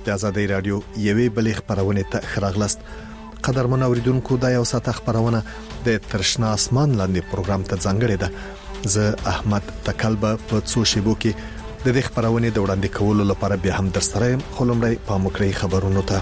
د آزادۍ رادیو یوې بلې خبرونه ته خراغلست. قدرمن اوریدونکو دا یو ساعت خبرونه د ترشنا اسمان لاندې پروګرام ته ځانګړې ده. زه احمد تکلبه په څو شیبو کې د دې خبرونه د وړاندې کولو لپاره به هم در سره یم. خلمړی پاموکړی خبرونه ته.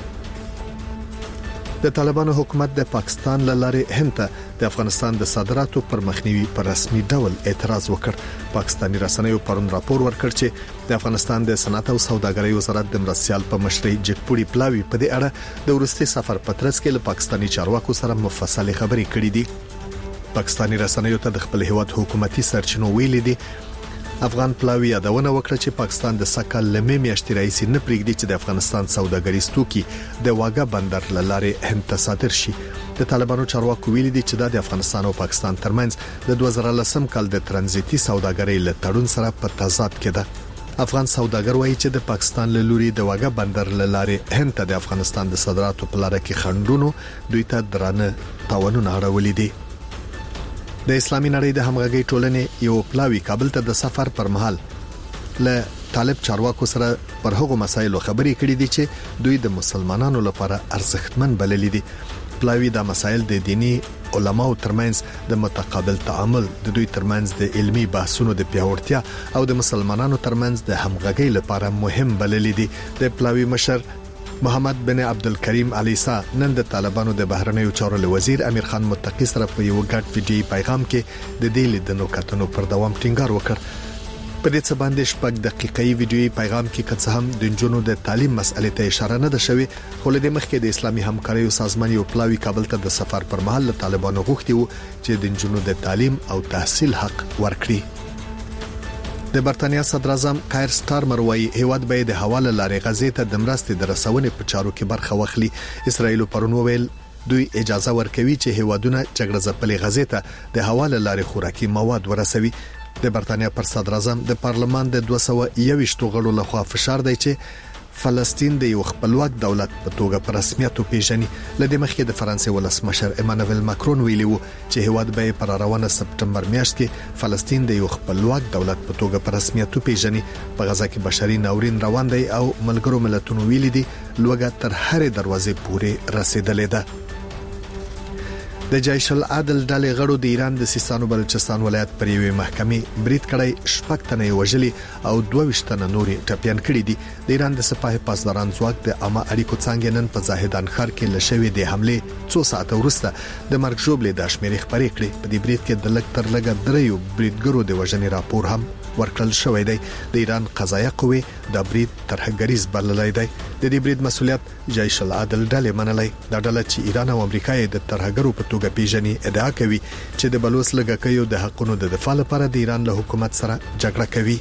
د طالبانو حکومت د پاکستان لاره هند ته د افغانستان د صادراتو پر مخنیوي پر رسمي ډول اعتراض وکړ. پاکستاني رسنیو پرون راپور ورکړ چې د افغانستان د صنعت او سوداګرۍ وزارت د مرستيال په مشرۍ جګپوړي پلاوی په دې اړه د ورستي سفر پترڅ کې له پاکستاني چارواکو سره مفصله خبرې کړې دي. پاکستاني رسنیو ته د خپل هیواد حکومتي سرچینو ویلي دي افغان پلاوی یادونه وکړه چې پاکستان د سکل لمې میاشتې راځي نه پریږدي چې د افغانستان سوداګریز توکي د واګه بندر لاره هند ته صادر شي. د طالبانو چارواکو ویلي دي چې د افغانستان او پاکستان ترمنځ د 2010 کال د ترانزیتي سوداګرۍ له تړون سره په تضاد کې ده. افغان سوداګر وایي چې د پاکستان له لوري د واګه بندر لاره هند ته د افغانستان د صادراتو په لار کې خنډونو دوی ته درانه تاوانونه اړولې دي. د اسلامي نړۍ د همغږي ټولنې یو پلاوی کابل ته د سفر پر مهال له طالب چارواکو سره پر هغو مسایلو خبرې کړې دي چې دوی د مسلمانانو لپاره ارزښتمن بللي دي. پلاوی دا مسایل د دینی علماو ترمنځ د متقابل تعامل، د دوی ترمنځ د علمي بحثونو د پیاوړتیا او د مسلمانانو ترمنځ د همغږي لپاره مهم بللي دي. د پلاوی مشر محمد بن عبدالکریم علیسا نن د طالبانو د بهرنیو چارو وزیر امیر خان متقی سره په یو ګډ ویډیو پیغام کې د دې لیدنو کتنو پر دوام ټینګار وکړ. په دې څه باندې شپږ دقیقې ویډیو پیغام کې کڅ هم د جنونو د تعلیم مسئله ته اشاره نه ده شوې، خو له دې مخکې د اسلامي همکاریو سازمان یو پلاوی کابل ته د سفر پر مهال له طالبانو غوښتي وو چې د جنونو د تعلیم او تحصیل حق ورکړي. د برتانیا صدر اعظم کایر سټارمر وايي هیواد به د حواله لارې غزې ته د مرستې د رسونې په چارو کې برخه واخلي. اسرائیل پرون وویل دوی اجازه ورکوي چې هیوادونه جګړه ځپلې غزې ته د حواله لارې خوراکي مواد ورسوي. د برتانیا پر صدر اعظم د پارلمان د 221 غړو لخوا فشار دی چې فلسطین د یو خپلواک دولت په توګه په رسمیت پیژني. لدې مخکې د فرانسې ولسمشر ایمانوئل ماکرون ویلي وو چې هیواد به پر روانه سپټمبر میاشت کې فلسطین د یو خپلواک دولت په توګه په رسمیت پیژني. په غزا کې بشري ناورین روان دی او ملګرو ملتونو ویلي دي لوګه تر هرې دروازې پورې رسیدلې ده. د جیش العدل ډلې غړو د ایران د سیستان او بلوچستان ولایت پر یوې محکمې برید کړی، شپږ تنه وژلي او 22 تنه نورې ټپيان کړي دي. د ایران د سپاه پاسداران ځواک د عامه اړیکو څنګه نن په زاهدان ښار کې لشوې د حمله 2 ساعت وروسته د مرګ جوړې د شمیرې خبرې کړې. په دې برید کې د لږ تر لږه دریو بریدګرو د وژنې راپور هم ورکړل شوې دی. د ایران قضایه قوه د برید ترهګریز بللای دی. د دې برید مسولیت جیش العدل ډلې منلای. دا ډله چې ایران او امریکا یې د ترهګرو په توګه پیژني ادعا کوي چې د بلوچ لږکیو د حقونو د دفاع لپاره د ایران له حکومت سره جګړه کوي.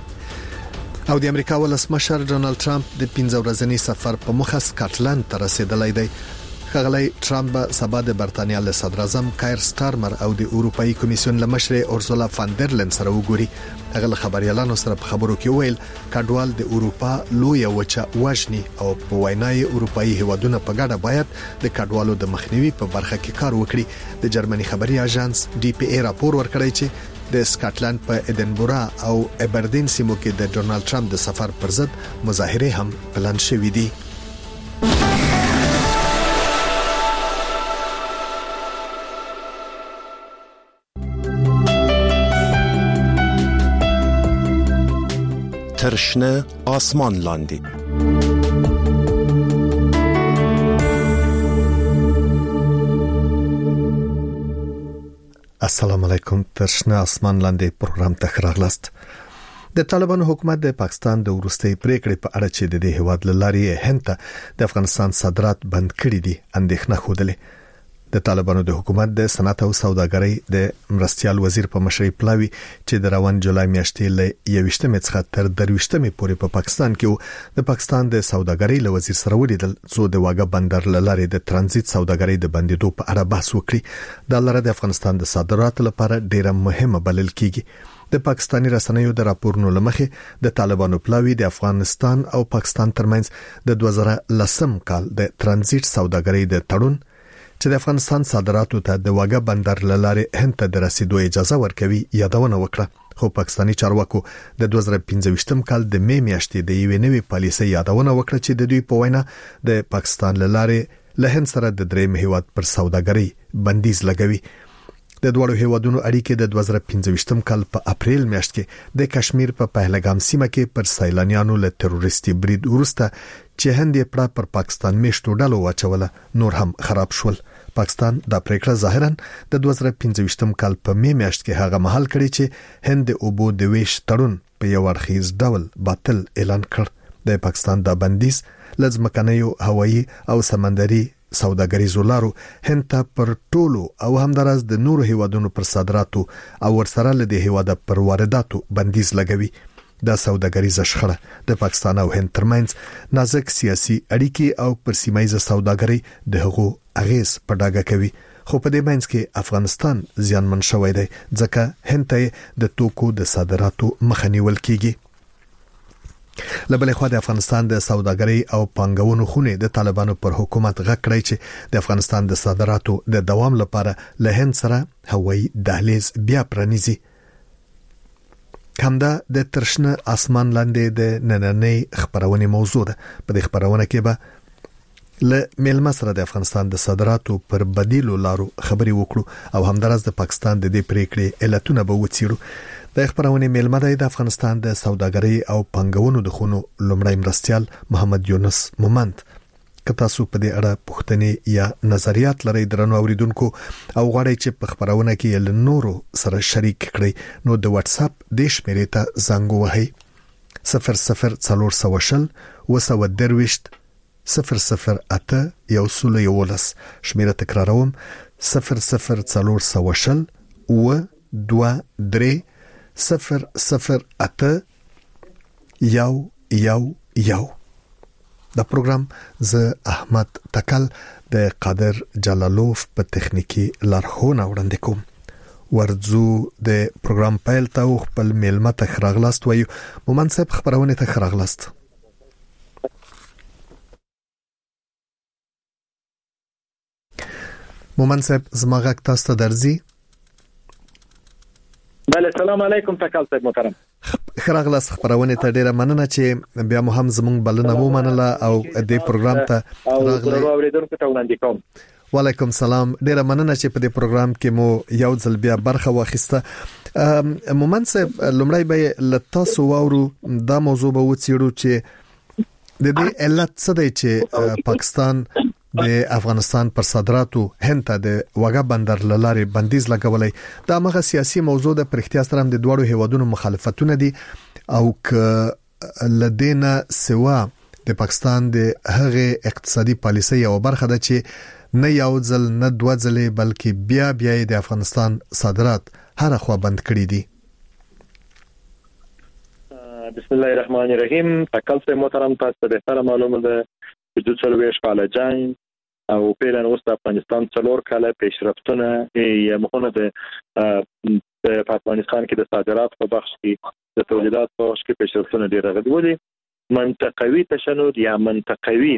او د امریکا ولسمشر ډونالد ټرمپ د 15 ورځنی سفر په مخه سکاټلند ته رسیدلی دی. خغلی ټرمپ به سبا د برتانیا له صدر اعظم کایر سټارمر او د اروپאי کمیسیون له مشر اورسولا فاندرلن سره وګوري. هغه خبريالانو سره په خبرو کې ویل کډوال د اروپا لوی وچه واجني او په وینای اروپאי هیوادونه په ګډه باید د کډوالو د مخنیوي په برخه کې کار وکړي. د جرمني خبري اژانس DPA راپور ورکړی چې د سکاټلند په ایدنبرا او ابردین سیمو کې د ډونالد ټرمپ د سفر پر ضد مظاهره هم پلان شوې دي. ترشنه آسمان لاندې السلام علیکم. ترشنه آسمان لاندې پروګرام ته راغلاست. د طالبانو حکومت د پاکستان د ورستۍ پریکړې په اړه چې د دې هواد لارې هند ته د افغانستان صادرات بند کړي دي اندېښنه خوده. د طالبانو د حکومت د صنعت او سوداګرۍ د مرستيال وزیر په مشرۍ پلاوی چې د روان جولای میاشتې له 21 څخه تر 23 پورې په پاکستان کې د پاکستان د سوداګرۍ له وزیر سره ولیدل څو د واګه بندر لارې د ترانزیت سوداګرۍ د بندیدو په اړه بحث وکړي. دا لاره د افغانستان د صادراتو لپاره ډیره مهمه بلل کیږي. د پاکستاني رسنیو د راپورونو لمخې د طالبانو پلاوی د افغانستان او پاکستان ترمنځ د 2010 کال د ترانزیت سوداګرۍ د تړون چې د افغانستان صادراتو ته د واګه بندر لاره هند ته د رسیدو اجازه ورکوي یادونه وکړه. خو پاکستانی چارواکو د 2015 کال د می میاشتې د یوې نوې پالیسۍ یادونه وکړه چې د دوی په وینا د پاکستان لاره له هند سره د درېم هیواد پر سوداګرۍ بندیز لګوي. د دوړو هیوادونو اړیکې د 2015 کال په اپریل میاشت کې د کشمیر په پهلګام سیمه کې پر سیلانیانو له تروریستي برید وروسته چې هند یې پړه پر پاکستان میشتو ډلو واچوله نور هم خراب شول. پاکستان دا پریکړه ظاهرا د 2015 کال په می میاشت کې هغه مهال کړی چې هند د اوبو د ویش تړون په یو اړخیز ډول باطل اعلان کړ. د پاکستان دا بندیز لزمکنیو هوایی او سمندري سوداګریزو لارو هند ته پر ټولو او همدارس د نورو هیوادونو پر صادراتو او ورسره له د هیواده پر وارداتو بندیز لګوي. دا سوداګریزه شخړه د پاکستان او هند ترمنځ نازک سیاسي اړیکې او پر سیمایي سوداګرۍ د هغو اغیز په ډاګه کوي. خو په دې منځ کې افغانستان زیانمن شوی دی ځکه هند ته د توکو د صادراتو مخه نیول کیږي. لبلې خو د افغانستان د سوداګرۍ او پانګونو خونه د طالبانو پر حکومت غږ کړی چې د افغانستان د صادراتو د دوام لپاره له هند سره هوایي دهلیز بیا پرانیزي. همدا د ترشنه اسمان لاندې د نننۍ خبرونه موضوع ده. په دې خبرونه کې به له میلمه سره د افغانستان د صادراتو پر بدیلو لارو خبري وکړو او همدارس د پاکستان د دې پریکړې علتونه به وڅیرو. د خبرونه میلمه د افغانستان د سوداګرۍ او پنګونو د خونو لومړی مرستيال محمد یونس مومند. که تاسو په دې اړه پوښتنې یا نظریات لرئ درنو اوریدونکو او غواړئ چې په خبرونه کې له نورو سره شریک کړئ نو د واتس اپ د شمیرې ته زنګ ووهئ 0040 وسودرويشت 008 یو سل یولس. شمیره تکراروم 0040 و23 008 یو. دا پروګرام ز احمد تکل د قادر جلالوف په تخنیکی لارښوونه وړاندې کوم. ورځو د پروګرام پیل ته خپل میلمه ته خراغلاست وایو. مومن صاحب خبرونه ته خراغلاست. مومن صاحب زما غږ تاسو ته درځي؟ بله السلام علیکم تکل صاحب محترم. خراغلاس خبرونه ته ډیره مننه چې بیا مو هم زموږ بلنه ومنله او د پروګرام ته راغلی. اوریدونکو ته وړاندې کوم. وعلیکم سلام. ډیره مننه چې په دې پروګرام کې مو یو ځل بیا برخه واخیسته. مومن صاحب لومړی به لتا سو وورو دا موضوع به وڅیړو چې د دې علت څه دی چې پاکستان د افغانستان پر صادراتو هند ته د وګا بندر لاري بندیز لګولای. دا مغه سیاسي موضوع د پرختیا سره د دوړو هیوادونو مخالفتونه دي او ک لدینا سوا د پاکستان د هغه اقتصادي پالیسۍ او برخه ده چې نه یو ځل نه دوه ځلې بلکې بیا د افغانستان صادرات هر خوا بند کړي دي. بسم الله الرحمن الرحیم. تکل سے محترم تاسو ته سره معلومه ده چې د څلويش کال جنگ او پیران اوس د افغانستان څلور کاله پیشرفتونه یې مخونه د افغانستان کې د صادرات په بخش کې د تولیدات په بخش کې پیشرفتونه ډیر غوډي. منطقوي تشنج یا منطقوي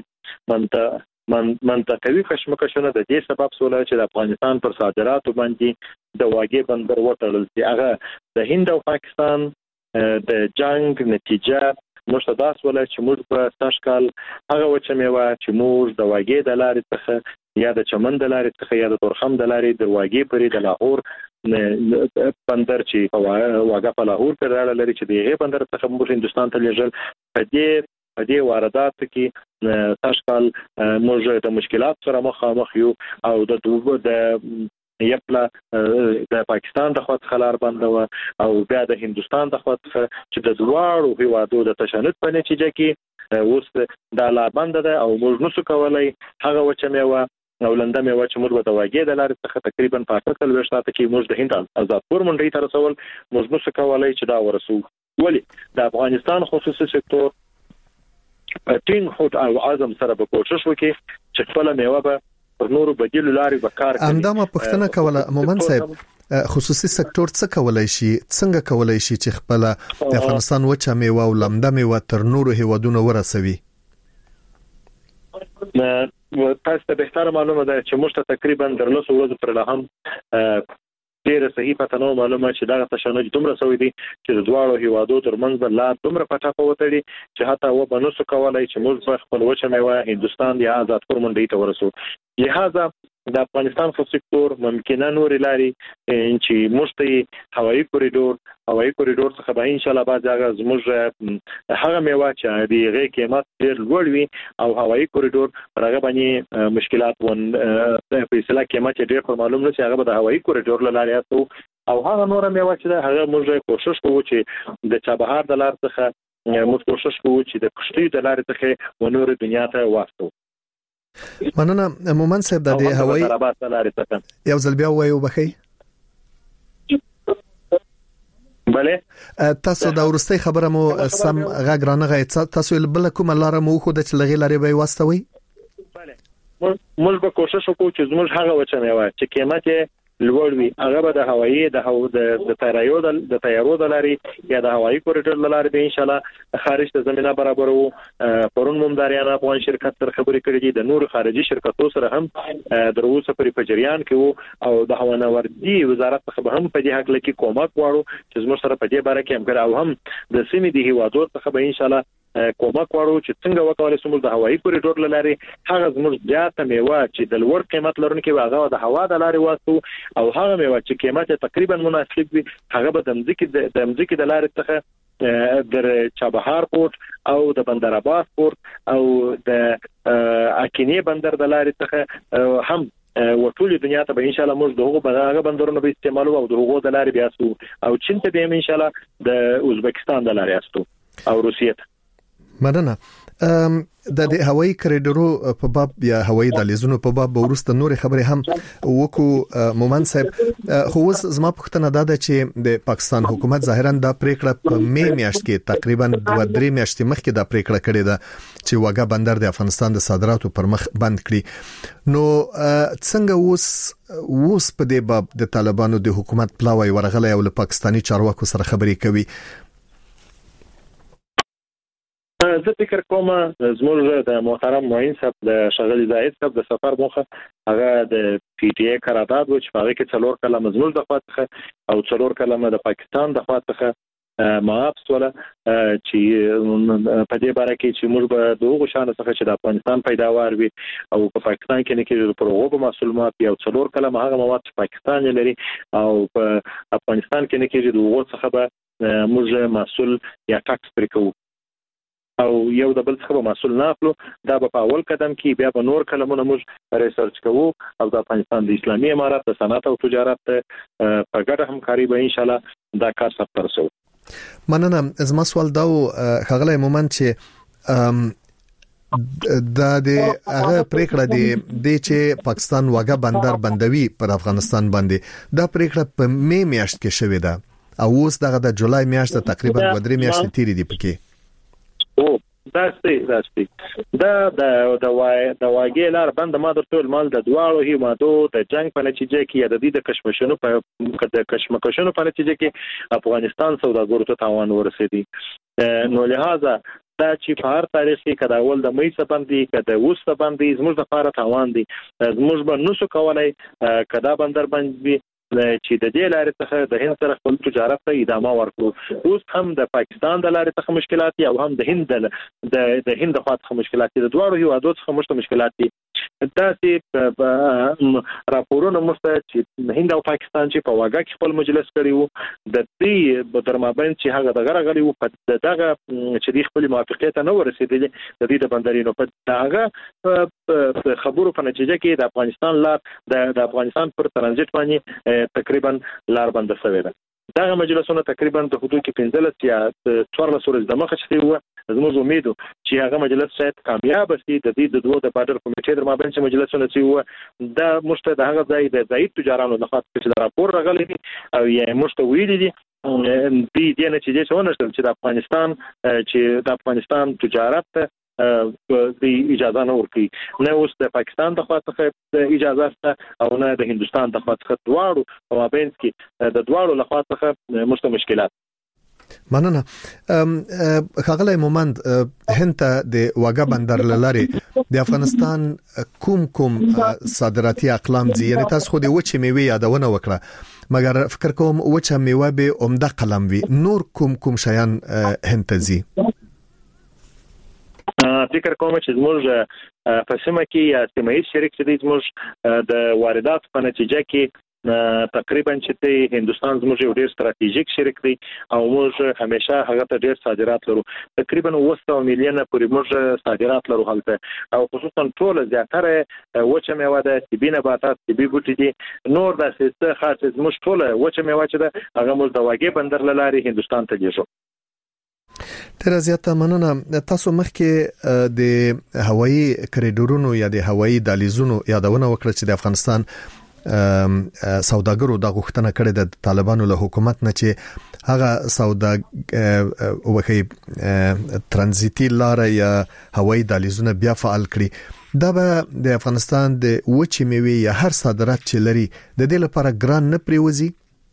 کشمکشونه د دې سبب سول چې د افغانستان پر صادراتو باندې د واګې بندر وټړل چې هغه د هند او پاکستان د جنگ نتیجه مشتداس ولا چې موږ په تشکال هغه وچه میوه چې موږ د واګې د لارې څخه یا د چمن د لارې څخه یا د تورخم د لارې د واګې پرې د لاهور بندر چې واګه په لاهور کې راړل لري چې دغه بندر څخه موږ هندستان ته لیږل. په دې واردات کې تشکال موږ د مشکلات سره مخامخ یو او د یپلا د پاکستان د خوا څخه لار بنده او بیا د هندستان د خوا څخه چې د دواړو هیوادو د تشنج په نتیجه کې اوس د لار بنده ده او موږ نشو کولای هغه وچه میوه او لنده میوه چې موږ د واګې د لارې څخه تقریبا په 48 ساعت کې موږ د هند آزادپور منډي ته رسول موږ نشو کولای چې دا ورسو. ولی د افغانستان خصوصي سکتور په ټینګ هوت او عزم سره به کوشش وکړي چې خپل میوه به پر نورو بدیل لاري وکړ. همدا پښتنه کوله مومن صاحب خصوصي سکتور څه کولای شي څنګه کولای شي چې خپل د افغانستان وچه میوه او لمده میوه تر نورو هیوادونو ورسوي؟ تاسو ته به تر معلومه ده چې موږ ته تقریبا 13 ورځې پر لهم ډېر صحیح پته نو معلومه چې دا تشنج دومره سوي دي چې د دواړو هیوادو ترمنځ به لار دومره پټه پوتړي چې حتی و بنوسو کولای چې موږ خپل وچه میوه هندستان یا آزاد کور منډي ته ورسو. لہذا د افغانستان خو سکتور ممکنه نور لاري چې موږ هوایي کوریډور څخه به ان شاء الله بعد هغه زموږ هغه میوه چې د هغه قیمت ډېر لوړ وي او هوایي کوریډور هغه باندې مشکلات ون په اصطلاح قیمت ډېر په معلوم نه چې هغه به د هوایي کوریډور لاري تاسو او هغه نور میوه چې هغه موږ کوشش کوو چې د چابهار د لار څخه موږ کوشش کوو چې د کشتۍ د لارې څخه ونور دنیا ته واستو. مننه مومن صاحب د هوایي یو ځل بیا وایو بخي بله تاسو دا ورستۍ خبره مو سم غږ رانغه تاسو بل کومه لار مو خو د چلغې لارې به واستوي. بله موږ به کوشش وکړو چې زموږ هغه وچه میوه چې قیمت لوړ وي هغه به د هوایي د تیارو د لاري یا د هوایي کوریډور د لاري به ان شاء الله خارج ته زمينه برابرو. پرون ممداریان افغان شرکت سره خبرې کړې دي د نور خارجي شرکتو سره هم د روسه په جریان کې او د هوانوردي وزارت څخه هم په دې حق لکه کومک غواړو چې زموږ سره په دې باره کې همکاري او هم د سیمې د هیوادو څخه به ان شاء الله کومک غواړو چې څنګه وکولای شو د هوایي کوریډور لاري هغه زموږ زیاته میوه چې د لوړ قیمت لرونکي هغه د هوا د لاري واسطو او هغه میوه چې قیمت تقریبا مناسب وي هغه به د مځکې د لاري څخه در چابهار پورت او د بندر عباس پورت او د اکینی بندر د لاري څخه هم وټول دنیا ته به ان شاء الله موږ دغه بندرونو به استعمالو او دغه د لاري بیا سو او چین ته به ان شاء الله د ازبکستان د لاري استو او روسیه ته. مننه د هوایي کوریډورو په باب یا هوایي دهلیزونو په باب ورسته نور خبرې هم وکړو مومن صاحب. خو اوس زما پوښتنه ده چې د پاکستان حکومت ظاهرا دا پریکړه په می میاشت کې تقریبا 2-3 میاشتې مخکې دا پریکړه کړې ده چې واګه بندر د افغانستان د صادراتو پر مخ بند کړي. نو څنګه اوس په دې باب د طالبانو د حکومت پلاوی ورغلې او له پاکستاني چارواکو سره خبرې کوي؟ زه فکر کوم زموږ د محترم معین صاحب د شغلی زاهد صاحب د سفر موخه هغه د پی ټی ای قرارداد و چې هغه کې 4 کلمه زموږ د خواته او 4 کلمه د پاکستان د خواته معاف سره چې په دې باره کې چې موږ به دغه شان څخه چې د افغانستان پیداوار وي او په پاکستان کې نه کې پر هغه مسلمانات یو 4 کلمه هغه مواد چې پاکستان لري او په افغانستان کې نه کې دغه څخه به موږ مسول یا ټاکس پرې او یو د بل څخه مسول نه اخلو. دا په اول قدم کې بیا به نور کلمونه موږ ریسرچ کوو او د افغانستان د اسلامي امارات د صنعت او تجارت په ګډه همکاري به ان شاء الله دا کار سره ترسو. مننه. زما سوال دا خغله مومن چې د هغه پریکړه دی چې پاکستان واګه بندر بندوي پر افغانستان باندې دا پریکړه په می میاشت کې شوې ده او اوس دغه د جولای میاشت تقریبا 2-3 میاشتې تیرې دي پکې. او دا د واګې لار بند ما درته مال د دواړو هیوادو د جنگ په نتیجه کې د دې د کشمکشونو په نتیجه کې افغانستان سوداګرو ته تاوان ورسېدي. نو لہذا دا چې په هر تاریخ کې کدا ول د مې سپاندې کدا وس سپاندې زموږ د لپاره تاوان دي. زموږ به نو څه کولای کدا بندر باندې چې د دې لارې څخه د هند سره خپل تجارت ته ادامه ورکړو. اوس هم د پاکستان د لارې څخه مشکلات دي او هم د هند خواته مشکلات دي. د دوه هیوادو څخه مشکلات دي. دا چې راپورونه مسته چې هند او پاکستان چې په واګه کې خپل مجلس کړی وو د دې درمابین چې هغه دغه غړي وو په دغه چې د خپل موافقت نه ورسېدل د دې د بندرینو په دغه خبرو په نتیجه کې د افغانستان لار د افغانستان پر ترانزیت باندې تقریبا لار بند شوې ده. دغه مجلسونه تقریبا د حدود کې 15 یا 14 ورځې د مخه شوی وو. زموږ امید چې هغه مجلس شاید کامیاب شي. د دې د دوه د بارډر کمیټې در مابین چې مجلسونه شي وو دا مشته د هغه ځای د ضعیف تجارانو د خاطر چې راپور راغلی او یې مشته ویلي دي دې نتیجې څه ونشته چې د افغانستان تجارت د اجازه نه ورکړي. نه اوس د پاکستان د خواته اجازه شته او نه د هندستان د خواته. دواړو په مابین کې د دواړو له خواته مشکلات. مننه. خاغلی مومند هند د واګه بندر لاري د افغانستان کوم صادراتي اقلام دي، یعنی تاسو خو د وچه میوه یادونه وکړه، مګر فکر کوم وچه میوه به عمده قلم وي، نور کوم شیان هند ته زی؟ فکر کوم چې زموږ په سیمه کې یا سیمایي شریک چې زموږ د واردات په نتیجه کې تقریبا چې هندستان زموږ یو ډیر ستراتیژیک شریک دی او موږ همیشه هغه ته ډیر صادرات لرو، تقریبا 200 میلیون پورې موږ صادرات لرو هلته، او خصوصا ټول زیاتره وچه میوه ده، طبي نباتات، طبي بوټي دي، نور د څه خاص زموږ ټول وچه میوه چې ده هغه موږ د واګې بندر لاري هندستان ته لیږو. تر زیاته مننه. تاسو مخکې د هوایي کریډورونو یا د هوایي دهلیزونو یادونه وکړه چې د افغانستان سوداګرو د غوښتنه کړې د طالبانو له حکومت نه چې هغه وکي ترانزیتي لار یا هوایي دهلیزونه بیا فعال کړي. دا به د افغانستان د وچې میوې یا هر صادرات چې لري د دې لپاره ګران نه پریوزي؟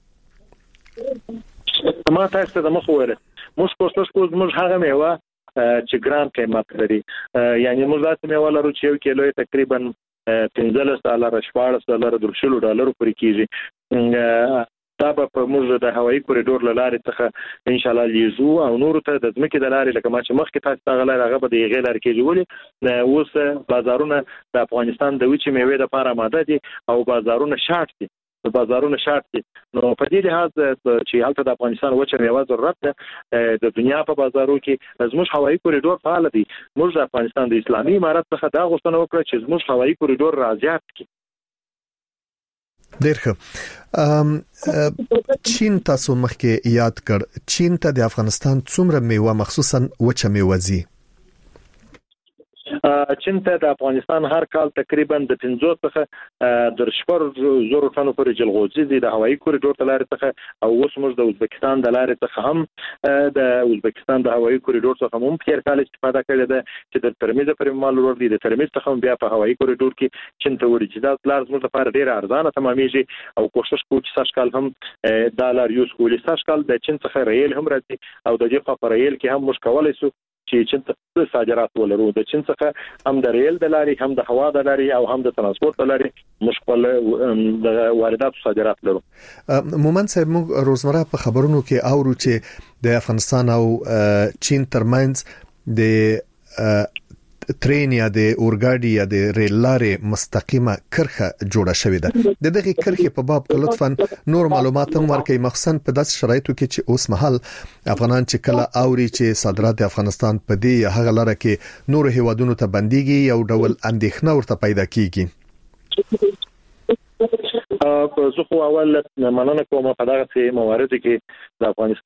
ما تاسو ته مخ وره موږ کوشش کوو موږ هغه میوه چې ګران قیمت لري، یعنی موږ داسې میوه لرو چې 1 کیلو تقریبا $15 $14 $13 پورې کیږي. دا په موږ د هوایي کوریډور لارې څخه ان شاء الله لیزو او نور ته د ځمکې د لارې لکه ما چې مخکې تاسو ته غلای هغه به د غیر لارې کې جوړي. اوس بازارونه د افغانستان د وچې میوې لپاره آماده دي او بازارونه شارټ دي، نو په دې لحاظ چې هلته د افغانستان وچه میوه ضرورت ده د دنیا په بازارو کې زموږ هوایي کوریډور فعال دي. موږ د افغانستان د اسلامي امارت څخه دا غوښتنه وکړه چې زموږ هوایي کوریډور راځي کړي. ډیر ښه. چین تاسو مخکې یاد کړ، چین ته د افغانستان څومره میوه مخصوصا وچه میوه زی؟ چین ته د افغانستان هر کال تقریبا د 50 څخه در 4,000 ټنو پورې جلغوزي دي د هوایي کوریډور د لارې څخه، او اوس موږ د ازبکستان د لارې څخه هم د ازبکستان د هوایي کوریډور څخه هم په هر کال استفاده کړې ده چې د ترمیز پر مال ور دي، د ترمیز څخه بیا په هوایي کوریډور کې چین ته ورځي. دا لار زموږ لپاره ډیره ارزانه تمامېږي او کوشش کوو چې سږ کال هم دا لار یوز کولې. سږ کال د چین څخه ریل هم راځي او د دې په ریل کې هم موږ کولای شو چې چین ته صادرات ولرو. د چین څخه هم د ریل د لارې، هم د هوا د لارې او هم د ترانسپورت د لارې مشکل د واردات صادرات لرو. مومند صاحب، موږ روزمره په خبرونو کې اورو چې د افغانستان او چین ترمنځ د ترین یا د اورګاډي یا د ریل لارې مستقیمه کرخه جوړه شوې ده. د دغه کرخه په باب لطفاً نور معلومات هم ورکړئ، مخصوصا په داسې شرایطو کې چې اوس مهال افغانان چې کله اوري چې صادرات د افغانستان په دې هغه لاره کې نور هیوادونو ته بنديږي، یو ډول اندېښنه ورته پیدا کیږي. زه خو اول مننه کوم په دغه موارد کې د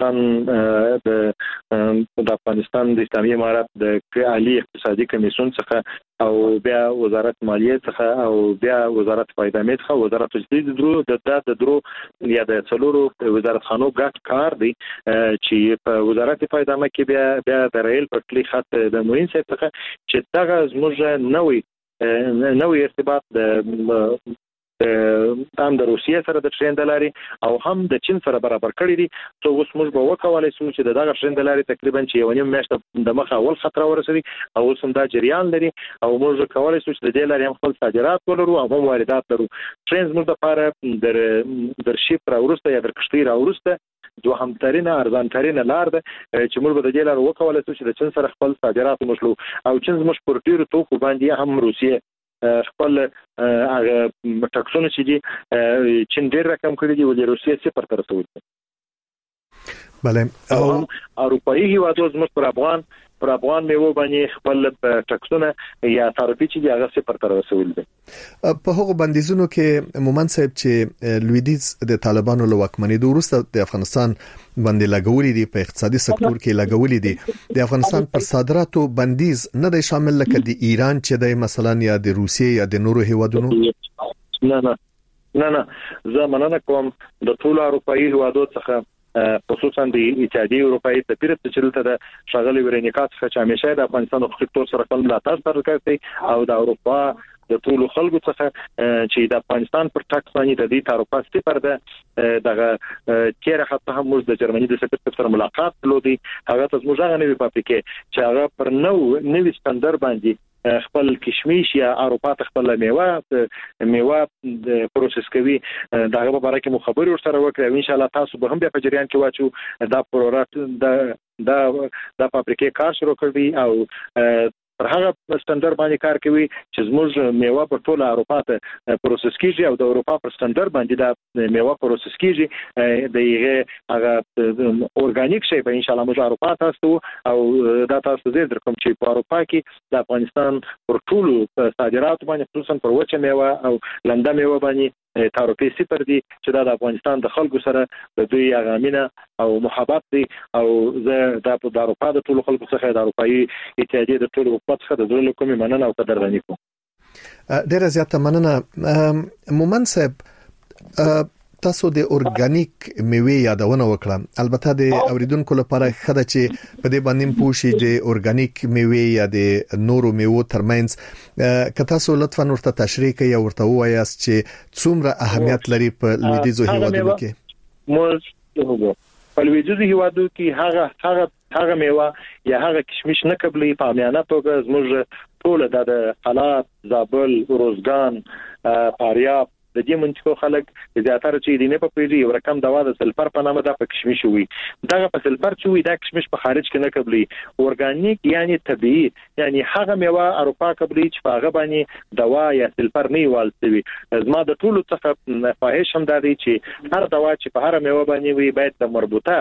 افغانستان د اسلامي امارت د عالی اقتصادي کمیسیون څخه او بیا وزارت مالیه څخه او بیا وزارت پیدامه څخه وزارت تجدید د درو یا د څلورو وزارت خانو ګډ کار دی چې په وزارت پیدامه کې بیا د ریل پټلۍ خط د موین څخه چې دغه زموږ نوې ارتباط هم د روسیې سره د ټرین د لارې او هم د چین سره برابر کړی دي. څو اوس موږ به وکولای شو چې دغه ټرین د لارې تقریبا چې 1.5 میاشت د مخه اول خطر ورسېږي او اوس هم دا جریان لري او موږ کولای شو چې د دې لارې هم خپل صادرات ولرو او هم واردات لرو. ټرین زموږ لپاره در شیپ راورسته یا در کشتۍ راورسته دوهم ترینه ارزان ترینه لار ده چې موږ به د دې لار وکولای شو چې د چین سره خپل صادرات ومشلو او چین زموږ پر ډیرو توکو باندې هم روسیې خپل هغه ټکسونه چې دي چین ډیر رقم کړی دی ولې روسیې صفر ته رسولي. بله او اروپایي هیوادو زموږ پر افغان میوه باندې خپل ټکسونه یا تعرفې چې هغه صفر ته رسولي دي. په هغه بندیزونو کې مومند صاحب چې لویدیز د طالبانو له واکمنۍ وروسته د افغانستان باندې لګولې دي، په اقتصادي سکتور کې لګولې دي، د افغانستان پر صادراتو بندیز نه دی شامل لکه د ایران چې د مثلا یا د روسیې یا د نورو هیوادونو؟ نه زه مننه کوم د ټول اروپایي هیوادو څخه خصوصا د اتحادیې اروپایي سفیر چې دلته د شغلې ورنیکات څخه چې همیشه د افغانستان حقوقي تور سره خپل ملاتړ کوي او د اروپا د ټولو خلکو څخه چې د افغانستان پر ټاکس باندې د دې تعرفات صفر ده دغه چیرې حتی هم موږ د جرمني د سفیر سره ملاقات کړو هغه ته موږ هغه نوې فابریکې چې هغه پر نوې ستاندر باندې خپل کشمش یا اروپا ته خپل میوه پروسس کوي دغه په اړه کې مو خبري ورسره وکړو ان شاء الله تاسو به هم په جریان کې واچو دا پروژه د فابریکې کار شروع کړی او پر هغه ستاندر باندې کار کوي چې زموږ میوه په ټوله اروپا ته پروسس کیږي او د اروپا پر ستاندر باندې د میوه پروسس کیږي دغه اورګانیک شی به ان شاء الله موږ اروپا ته او دا تاسو زه درکوم چې په اروپا کې د افغانستان پر ټولو صادرات باندې خصوصا پر وچه میوه او لنده میوه باندې تعرفي صفر دي چې د افغانستان د خلکو سره د دوی اغامینه او محبت دي او زه د اروپا د ټولو خلکو څخه د اروپאי اتحادیه د ټولو حکومت څخه د زړه کومې مننه او قدرداني کوم. ډیره زیاته مننه مومن صاحب. تاسو د اورګانیک میوه یادونه وکړه البته د اوریدونکو لپاره خده چې په دې باندې پوښي چې اورګانیک میوه یا د نورو میوه ترمنځ که تاسو لطفا ورته تشریح کړئ او ورته وایاست چې څومره اهمیت لري په لویدیځو هیوادونو کې. موږ په لویدیځو هیوادونو کې هغه میوه یا هغه کشمش نه قبلي په عامیانه توګه زموږ ټول د حالات زابل روزګان فاریاب د دې منطقو خلک زیاتره چې دینه په پیډي یو رقم دوا د سلفر په نامه د کشمش وي دغه په سلفر چې وي د کشمش په خارج کې نه قبلي اورګانیک یعنی طبيعي یعنی هغه میوه اروپا قبلي چې په هغه باندې دوا یا سلفر نه والسوي زما د ټولو څخه فاحش هم دا دی چې هر دوا چې په هر میوه باندې وي باید د مربوطه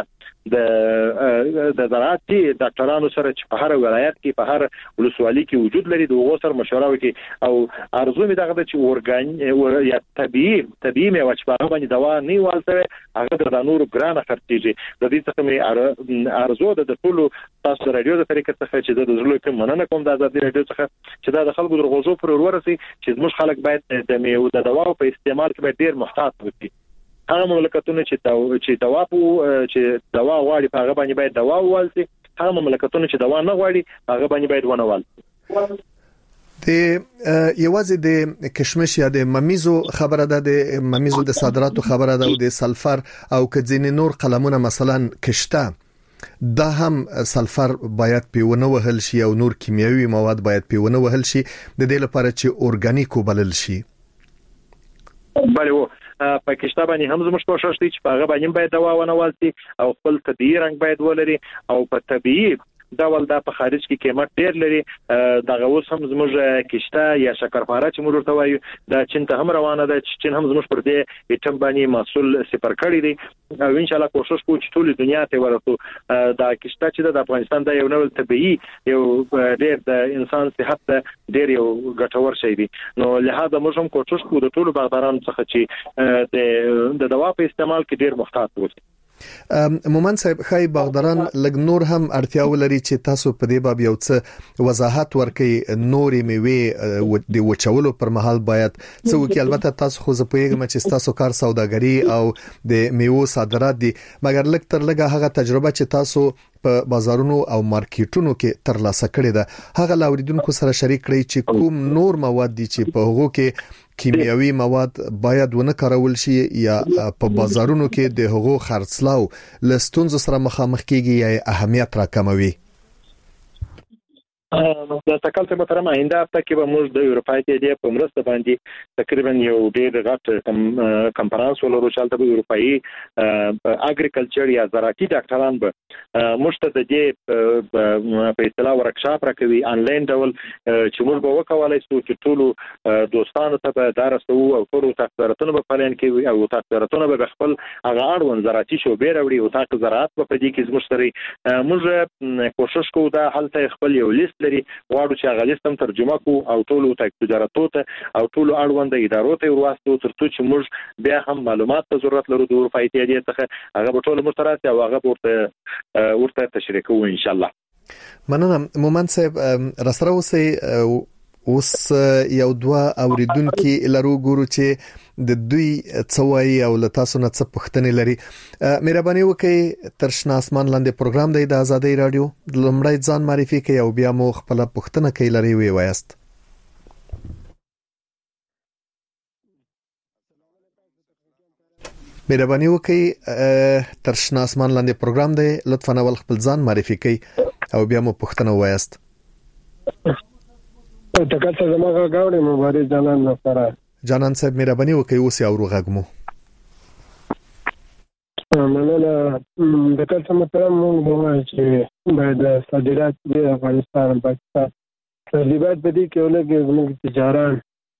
د زراعتي ډاکټرانو سره چې په هر ولایت کې په هر ولسوالۍ کې وجود لري د وګړو سره مشوره وکړي او ارزو می دغه چې اورګان یا طبيعي میوه چې په هغه باندې دوا نه والسوي هغه د نورو ګرانه خرڅيږي د دې څخه می ارزو د ټولو تاسو رادیو د طریقې څخه چې د زړه کوم مننه کوم د ازادي رادیو څخه چې دا د خلکو د غوښو پر ورسي چې موږ خلک باید د میوه د دوا په استعمال کې باید ډیر محتاط وي هغه مملکتونه چې دوا غواړي په هغه باندې باید دوا ووالسي هغه مملکتونه چې دوا نه غواړي هغه باندې باید ونه والسي. د یوازې د کشمش یا د ممیزو خبره ده د ممیزو د صادراتو خبره ده او د سلفر او کځینې نور قلمونه مثلا کشته دا هم سلفر باید پیونه وهل شي او نور کیمیاوي مواد باید پیونه وهل شي د دې لپاره چې اورګانیک وبلل شي. بله په کشته باندې هم زموږ کوشش دی چې په هغه باندې باید دوا ونه والسي او خپل طبيعي رنګ باید ولري او په طبيعي ډول دا په خارج کې قیمت ډیر لري دغه اوس هم زموږ کشته یا شکرپاره چې موږ ورته وایو دا چین ته هم روانه ده چې چین هم زموږ پر دې ایټم باندې محصول صفر کړی دی او ان شاء الله کوشش کوو چې ټول دنیا ته ورسو دا کشته چې د افغانستان د یو نوې طبيعي یو ډیر د انسان صحت ډیر یو ګټور شی دی نو لهدا موږ هم کوشش کوو د ټولو باغدارانو څخه چې د دوا په استعمال کې ډیر محتاط اوسي. مومن صاحب خای باغداران لګ نور هم اړتیا ولري چې تاسو په دې باب یو څه وضاحت ورکړئ نورې میوه د وچولو پر مهال باید څه وکړي البته تاسو خو زه پوهیږم چې تاسو کار سوداګري او د میوه صادرات دي مګر لګ تر لګه هغه تجربه چې تاسو په بازارونو او مارکیټونو کې ترلاسه کړې ده هغه لاوریدونکو سره شریک کړئ چې کوم نور مواد دي چې په هغو کې کیمیاوي مواد باید ونه کارول شي یا په بازارونو کې د هغو خرڅلاو لستونز سره مخامخ کیږي یا اهمیت راکموي. د تکلف محترم آینده هفته کې به موږ د اروپای اتحادیې په مرسته باندې تقریبا یو ډېر غټ کنفرانس ولرو چې هلته به اروپایي اګریکلچر یا زراعتي ډاکټران به موږ ته د دې په اصطلاح ورکشاپ راکوي انلاین ډول چې موږ به وکولای شو چې ټولو دوستانو ته به درسو او ټولو تاسو به پلان کوي او تاسو به خپل هغه اړوند زراعتي شوبې راوړي او تاسو زراعت په دې کې زموږ سره موږ کوشش کوو دا هلته خپل یو لیست لري غواړو چې هغه لیست هم ترجمه کو او ټولو تجارتو ته او ټولو اړوند ادارو ته ورواستو ترڅو چې موږ بیا هم معلومات ته ضرورت لرو د اروپای اتحادیې څخه هغه به ټول مشترک او هغه ورته تشریح کوو ان شاء الله. مننه مومن صاحب راسره اوس یو دوا اوریدونکو لرو ګورو چې د دوی څوای او لتاسو نه څه پوښتنې لري. مهرباني وکړئ تر شنه اسمان لاندې پروګرام دی د آزادۍ رادیو لمړی ځان معرفي کړئ او بیا مو خپل پوښتنه کوي لري وی وایست. مهرباني وکړئ تر شنه اسمان لاندې پروګرام دی لطفا اول خپل ځان معرفي کړئ او بیا مو پوښتنه وایست. تکل څه زموږه غاړې مبارک جانان لپاره جانان صاحب مهرباني وکړئ اوس یو غږمو مننه. تکل څه مطلب موږ وایو چې باید صادرات د افغانستان او پاکستان صادرات په دې کې ولګي زموږ تجاران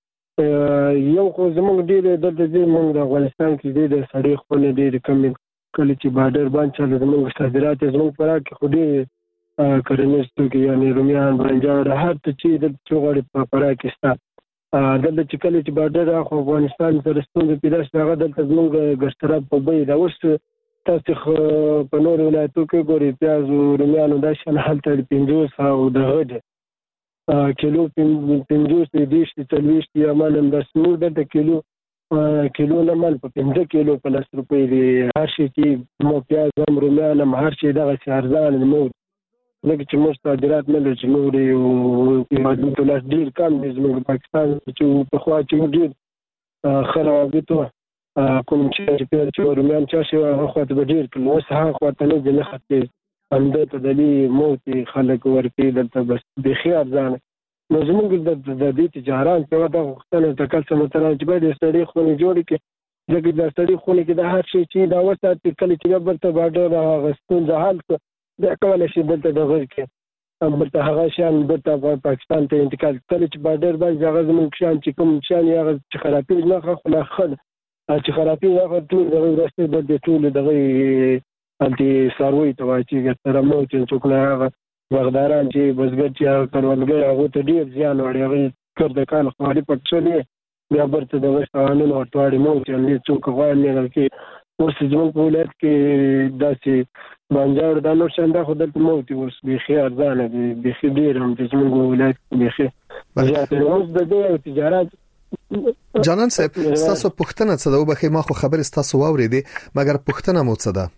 یو خو زموږ ډېر د موږ د افغانستان کې ډېر سړي خپل ډېر کم کله چې بارډر باندې چاله زموږ صادرات زموږ پراخ کې خو ډېر کرنیز توکي یعنی رومیان برنجان هر څه چې د چوغړې په پراخ کې ستا دلته چې کله چې بارډر اخو افغانستان سره ستونزې پیدا شي هغه دلته زموږ ګشتراب په بیه دا اوس تاسو په نور ولایتو کې ګوري پیاز او رومیان دا شان هلته 500 او دغه کیلو 500 دیش 40 یا مالم د سمور د کیلو نه مال په 5 کیلو په 10 روپۍ دی هر شي چې مو پیاز هم رومیان هم هر شي دغه ارزان مو لکه چې موږ صادرات نه لري نو یو ډالر ډیر کم دی زموږ پاکستان چې په خوا چې ډیر خرابېته کوم چې رومیان چې هغه خو ته ډیر کله اوس هغه خو ته نه دی خطي همدا ته د موت خلک ورته دلته بس د خيار ځان نو زموږ د دې تجارت په وخت غوښتنه تکل څه متره چې به د سړي خو جوړ کې لکه د سړي خو کې د هر شي چې دا وسات کله چې برته بارډر غستون ځحال دا کولای شي دلته د غږ کې برته هغه شان برته پاکستان ته انتقال کړي چې بارډر باندې هغه زموږ شان چې کوم شان هغه چې خرابې نه خلا خل چې خرابې هغه ټول د رسته د ټول دغه انتي ساروي ته وايي چې تر مو چې څوک نه هغه وغداران چې بزګر چې کروندګر هغه ته ډیر زیان وړي هغه کړ د کال خالي پټولې بیا برته د وسانو ورټواړي مو چې څوک غواړي نه کې اوس زموږ په ولایت کې داسې بانجار د نور شانده خو دلته موت اوس بيخي ارزانه دي بيخي ډیر هم د زموږ ولایت بيخي زیاته اوس د دې تجارت. جانان صاحب تاسو پوښتنه څه ده وبخې ما خو خبر تاسو واورېدې مګر پوښتنه مو څه ده؟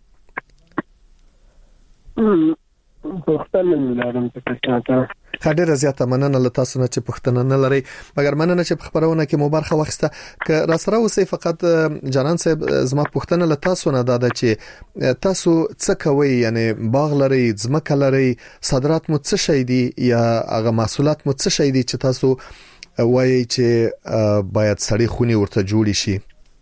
پوښتنه لرم څه خاطر زیاته مننه له تاسو نه چې پوښتنه نه لري مګر مننه چې خبرونه کې مو برخه واخسته ک را سره اوسې فقط جانان صاحب زما پوښتنه له تاسو نه ده چې تاسو څه کوي یعنی باغ لري ځمکه لري صادرات مو څه شي دي یا هغه محصولات مو څه شي دي چې تاسو وایي چې باید سړی خوني ورته جوړی شي؟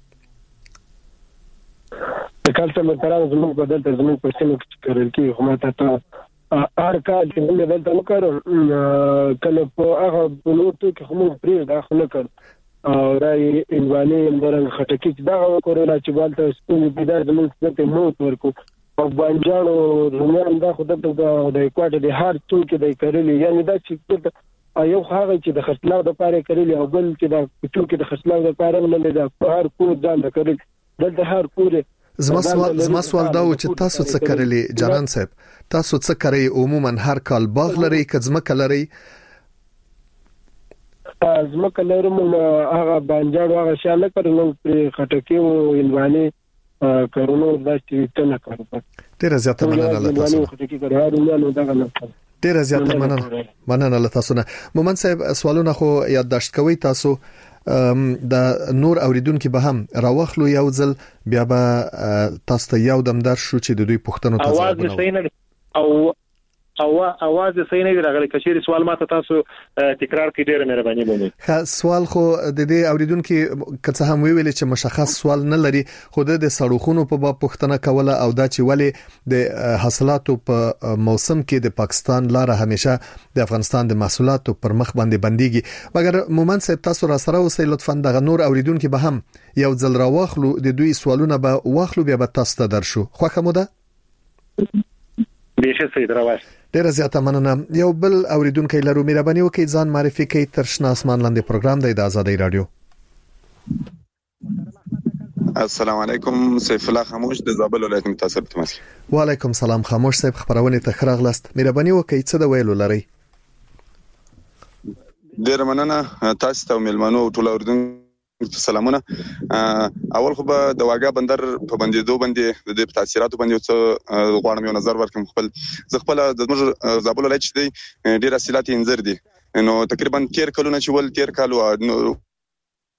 کله چې متران زموږ بدل ته زموږ په سیمه کې کړل کې هم ته ار کال چې موږ دلته وکړو کله په هغه بلوتو کې هم پرې داخله کړ او راي انواني اندرنګ خټکی دا وکړل چې بالته ستونی پیدا زموږ څخه موت ورکو او بانجانو رومیان دا خو د کوټه د هر څو کې د کړلې یعنی دا چې یو هغه چې د خرڅلاو لپاره کړلې او بل چې د څو کې د خرڅلاو لپاره نه د هر کور ځان د کړل دلته هر کور زما سوال دا و چې تاسو څه کړلې جانان صاحب تاسو څه کوي عموما هر کال باغ لري کځمکه لري؟ ځمکه لرم هغه بانجان هغه شاله کړنو پر خټکی او انواني کارونو دا چې څنګه کوي ډیر زیاته مننه له تاسو ډیر زیاته مننه له تاسو نه مومن صاحب سوالونه خو یادداشت کوي تاسو د نور اوریدونکو به هم راوخلو یو ځل بیا به تاسو ته یو دم در شو چې د دوی پوښتنو ته ځواب اواز صحیح نه راغلی کچېری سوال ماته تاسو تکرار کړئ ډیره مهرباني وکړئ. سوال خو د دې اوریدونکو کڅ هم ویل چې مشخص سوال نه لري خو د سړوخونو په باب پوښتنه کوله او دا چې ولی د حاصلاتو په موسم کې د پاکستان لار همیشه د افغانستان د محصولاتو پر مخ باندې بنديږي مګر مومن صاحب تاسو را سره اوسئ لطفا د نور اوریدونکو به هم یو ځل راوخلو د دوی سوالونه به واخلو بیا به تاسو ته درشو خوښه مو ده؟ بیشه سید راوښ ډیر زیاته مننه. یو بل اوریدونکو لرو مهرباني وکړئ ځان معرفي کړئ تر شنه اسمان لاندې پروګرام د آزادۍ رادیو. السلام علیکم سیف الله خاموش د زابل ولایت متعصب تماسي. وعلیکم سلام خاموش صاحب خبرونه ته خراغلاست مهرباني وکړئ څه د ویلو لري؟ ډیر مننه تاسو ته ملمنو ټول اوریدونکو سلامونه. اول خو به د واګه بندر په بندیدو باندې د تاثیراتو باندې څه غواړم یو نظر ورکړم. خپل د زابل ولایت چې ډیر حاصلات انځر دي نو تقریبا 13 کلونه چې ول 13 کالو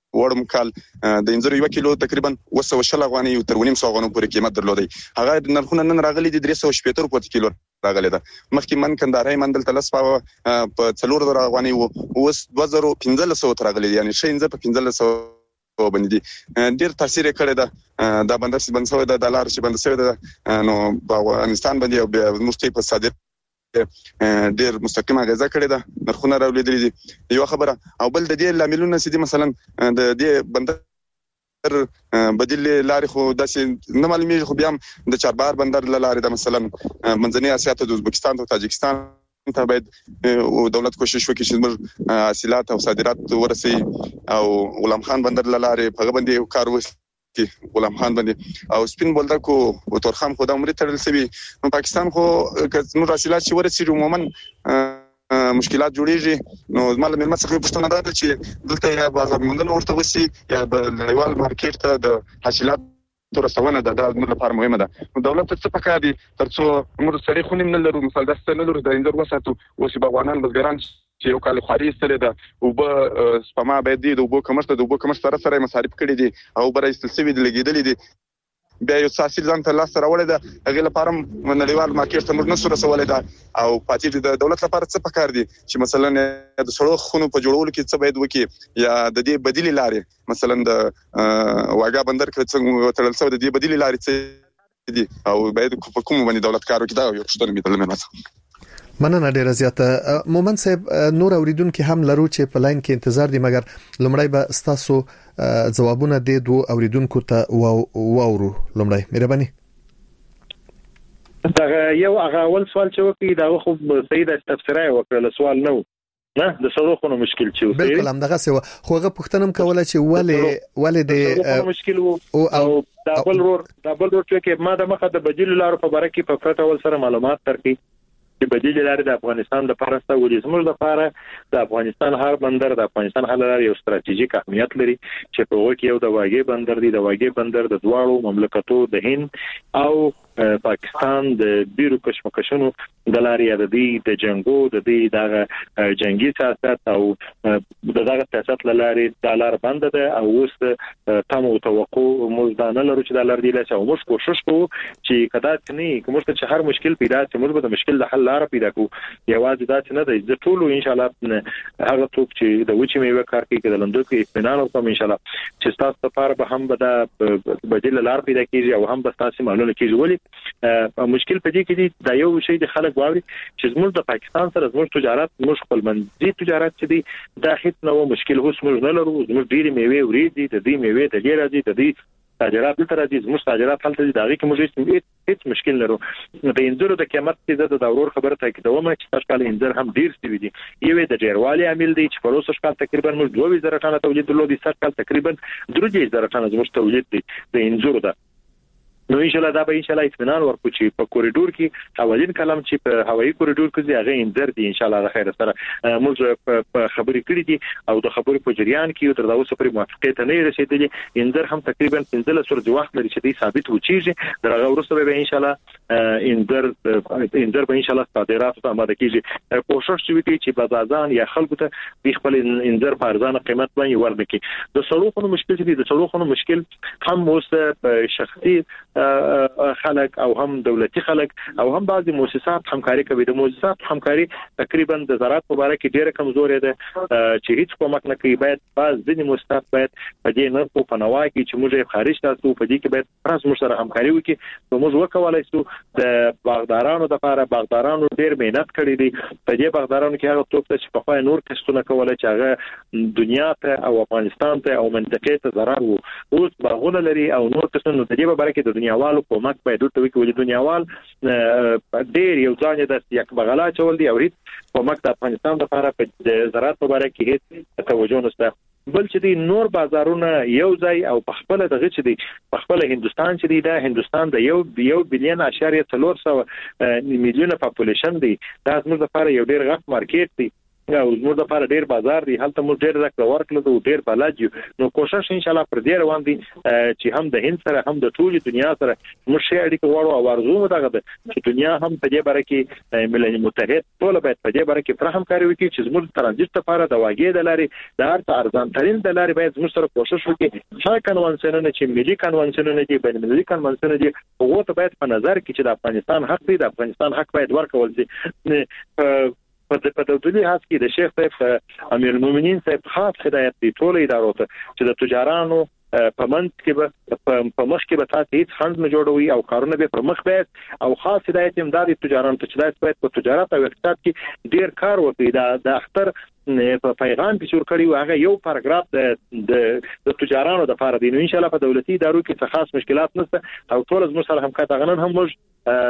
وړم کال د انځر 1 کیلو تقریبا 200 افغانۍ تر 900 افغانۍ پورې قیمت درلودي. هغه نرخونه نن راغلي دي 370 په کیلو راغلی ده. مخکې من کندهاري من دلته لس په 4000 افغانۍ او 2500 راغلي دي، یعنی 1500 باندې دي. ډیر تاثیر کړی ده دا بندر چې بند شوی ده، د لار چې بند شوی ده، نو په افغانستان باندې او مستقیم په صادر ډیر مستقیم اغیزه کړی ده، نرخونه راولېدلې دي. یو خبره او بل د دې لاملونه چې مثلا د دې بندر بدیل لارې خو داسې نه معلومیږي، خو بیا هم د چاربار بندر لارې د مثلا منځنۍ اسیا ته د ازبکستان ته تاجکستان ته باید دولت کوشش وکړي چې موږ حاصلات او صادرات ورسي، او غلام خان بندر لارې په باندې کار وکړي، غلام خان باندې او سپین بولدک او تورخم خو د عمرې تړل شوی. نو پاکستان خو نور حاصلات چې ورسي عموما مشکلات جوړیږي. نو زموږ ملمت څخه پوښتنه ده چې دلته یا بازار موندنه ورته وسی یا د نړیوال مارکیټ ته د حاصلات رسونه ده، دا موږ لپاره مهمه ده. نو دولت څه پکار دي ترڅو موږ سړي خونیم نه لرو، مثال داسته نه لرو د انځر وساتو اوس په افغانان بزګران چې یو کال خاري ستل ده او به سپما باید دي د وبو کمشت سره مصارف کړي دي او برای استلسوي د لګیدلې دي. بیا یو ساسي ځان ته لاس راوړی ده، هغه لپاره نړیوال مارکیټ ته موږ نه رسولای ده. او پاتې د دولت لپاره څه پکار دي چې مثلا د سړو خونو په جوړولو کې څه باید وکړي، یا د دې بدیل لارې مثلا د واګا بندر کې څنګه تړل شوی د دې بدیل لارې څه دي او باید په کوم باندې دولت کار وکړي. دا یو څه مې تلمه مننه ډیره زیاته. مومن صاحب نور اوریدونکو هم لرو چې په لاین کې انتظار دي، مګر لمړی به ستاسو ځوابونه د دوه اوریدونکو ته واورو. لمړی مهرباني. دا یو هغه اول سوال چې وکړي دا خو صحیح د تفسیرای وکړل، سوال نو نه د سړوخونو مشکل چې بالکل هم دغه څه خو هغه پوښتنه کوله چې ولې د مشکل او دابل رور چې ما د مخه د بدیل لارو په باره کې په فرصت اول سره معلومات ترکي چې بدیل لارې د افغانستان لپاره ستوري زموږ لپاره د افغانستان هر بندر د افغانستان هر لار یو ستراتیژیک اهمیت لري چې په وګړي یو د واګي بندر دی، د واګي بندر د دواړو مملکتو د هند او پاکستان د بیرو کشمکشونو د لارې د دې د جنگو د دې دغه جنگي سیاست او دغه سیاست لارې د لار بند ده او اوس تم او توقع مزدانه لرو چې د لار دی له او موږ کوشش کوو چې کدا څنګه کوم څه هر مشکل پیدا چې موږ به د مشکل د حل لار پیدا کوو. یوازې دا چې نه دی د ټولو ان شاء الله هغه څوک چې د وچې میوه کار کوي د لندو کې اطمینان وکړم ان شاء الله چې تاسو لپاره به هم به د بدیل لار پیدا کیږي او هم به تاسو معلومه کیږي. ولی مشکل پدې کې دی دا یو شی د خلک واوري چې زموږ د پاکستان سره زموږ تجارت موږ خپل منځي تجارت چې دی دا هیڅ نو مشکل هوس موږ نه لرو. زموږ ډیره میوه ورېدي د دې میوه د ډیره دي د دې صادرات تر دې زموږ صادرات هلته دي دا کې موږ هیڅ مشکل لرو. د انځرو د قیمت چې د دورور خبره ته کې دومره چې تاسو کال انځر هم ډیر ستوي دي. یوه د ډیروالي عامل دی چې په اوسه کال تقریبا موږ 2000 ټنه تولید درلودي، سر کال تقریبا 3000 ټنه زموږ تولید دی د انځرو ده. نو ان شاء الله دا به ان شاء الله اطمینان ورکو چې په کوریډور کې اولین کلم چې په هوایي کوریډور کې هغه انځر دي ان شاء الله د خیر سره موږ په خبرې کړې دي او د خبرې په جریان کې تر دا اوسه پرې موافقه ته نه رسیدلې. انځر هم تقریبا 15 ورځې وخت لري چې دی ثابت وچیږي درغه ورسره به ان شاء الله انځر به ان شاء الله صادرات ته آماده کیږي. کوشش وکړي چې بازاران یا خلکو ته خپل انځر په ارزانه قیمت باندې ورنکړي. د سړوخونو مشکل دي، د سړوخونو مشکل هم اوس په شخصي خلک او هم دولتي خلک او هم بعضي مؤسسات همکاري کوي. د مؤسسات همکاري تقریبا د زراعت په اړه کې ډیره کمزورې ده چې هیڅ کومک نه کوي. باید بعض ځینې مؤسسات باید په دې نه په پناه کې چې موږ خارج تاسو په دې کې باید پرس موږ سره همکاري وکړي. نو موږ وکولای شو د باغدارانو لپاره باغدارانو ډیر مهنت کړی دي. په دې باغدارانو کې هغه څوک چې په خپل نور کسونه کولای چې هغه دنیا ته او افغانستان ته او منطقې ته ضرر وو اوس باغونه لري او نور کسونه د دې په اړه کې د دنیاوالو کومک باید ورته وکړي. دنیاوال ډېر یو ځان د یک بغلا چول دی او هیڅ کومک د افغانستان لپاره په زراعت په اړه کې هیڅ توجه نشته. بل چې دی نور بازارونه یو ځای او په خپل دغه چې دی په خپل هندستان چې دی دا هندستان د 1 بلین اشاریه 400 میلیونه پاپولیشن دی. دا زموږ لپاره یو ډېر غټ مارکیټ دی او زموږ لپاره ډیر بازار دی هلته موږ ډیر راکړه ورکړو ډیر بلد یو نو کوشش ان شاء الله پر دې روان دي چې هم د هند سره هم د ټولې دنیا سره موږ شي اړیکه وړو او ارزو دغه چې دنیا هم په دې باره کې ملل متحد ټول باید په دې باره کې پر همکاري وکړي چې زموږ ترانزیت لپاره د واګې د لارې د هر ارزان ترين د لارې باید زموږ سره کوشش وکړي چې کنوانسیونونه چې ملي کنوانسیونونه دي بین المللي کنوانسیونونه دي هغه ته باید په نظر کې چې د افغانستان حق دی د افغانستان حق باید ورکول شي په دولتي هڅه کې د شیخ صاحب امیر المؤمنین صاحب خاص هدایت دی ټول ادارو ته چې د تجارانو په منځ کې په مخ کې به تاسو هیڅ خند نه جوړوي او کارونه به پر مخ بیت او خاص هدایت امدادي تجارانو ته چې باید په تجارت او اقتصاد کې ډیر کار وکړي د اختر په پیغام کې شروع کړی هغه یو پاراګراف د تجارانو د لپاره دی نو ان شاء الله په دولتي ادارو کې خاص مشکلات نشته او ټول زموږ سره همکاري غنن هم موږ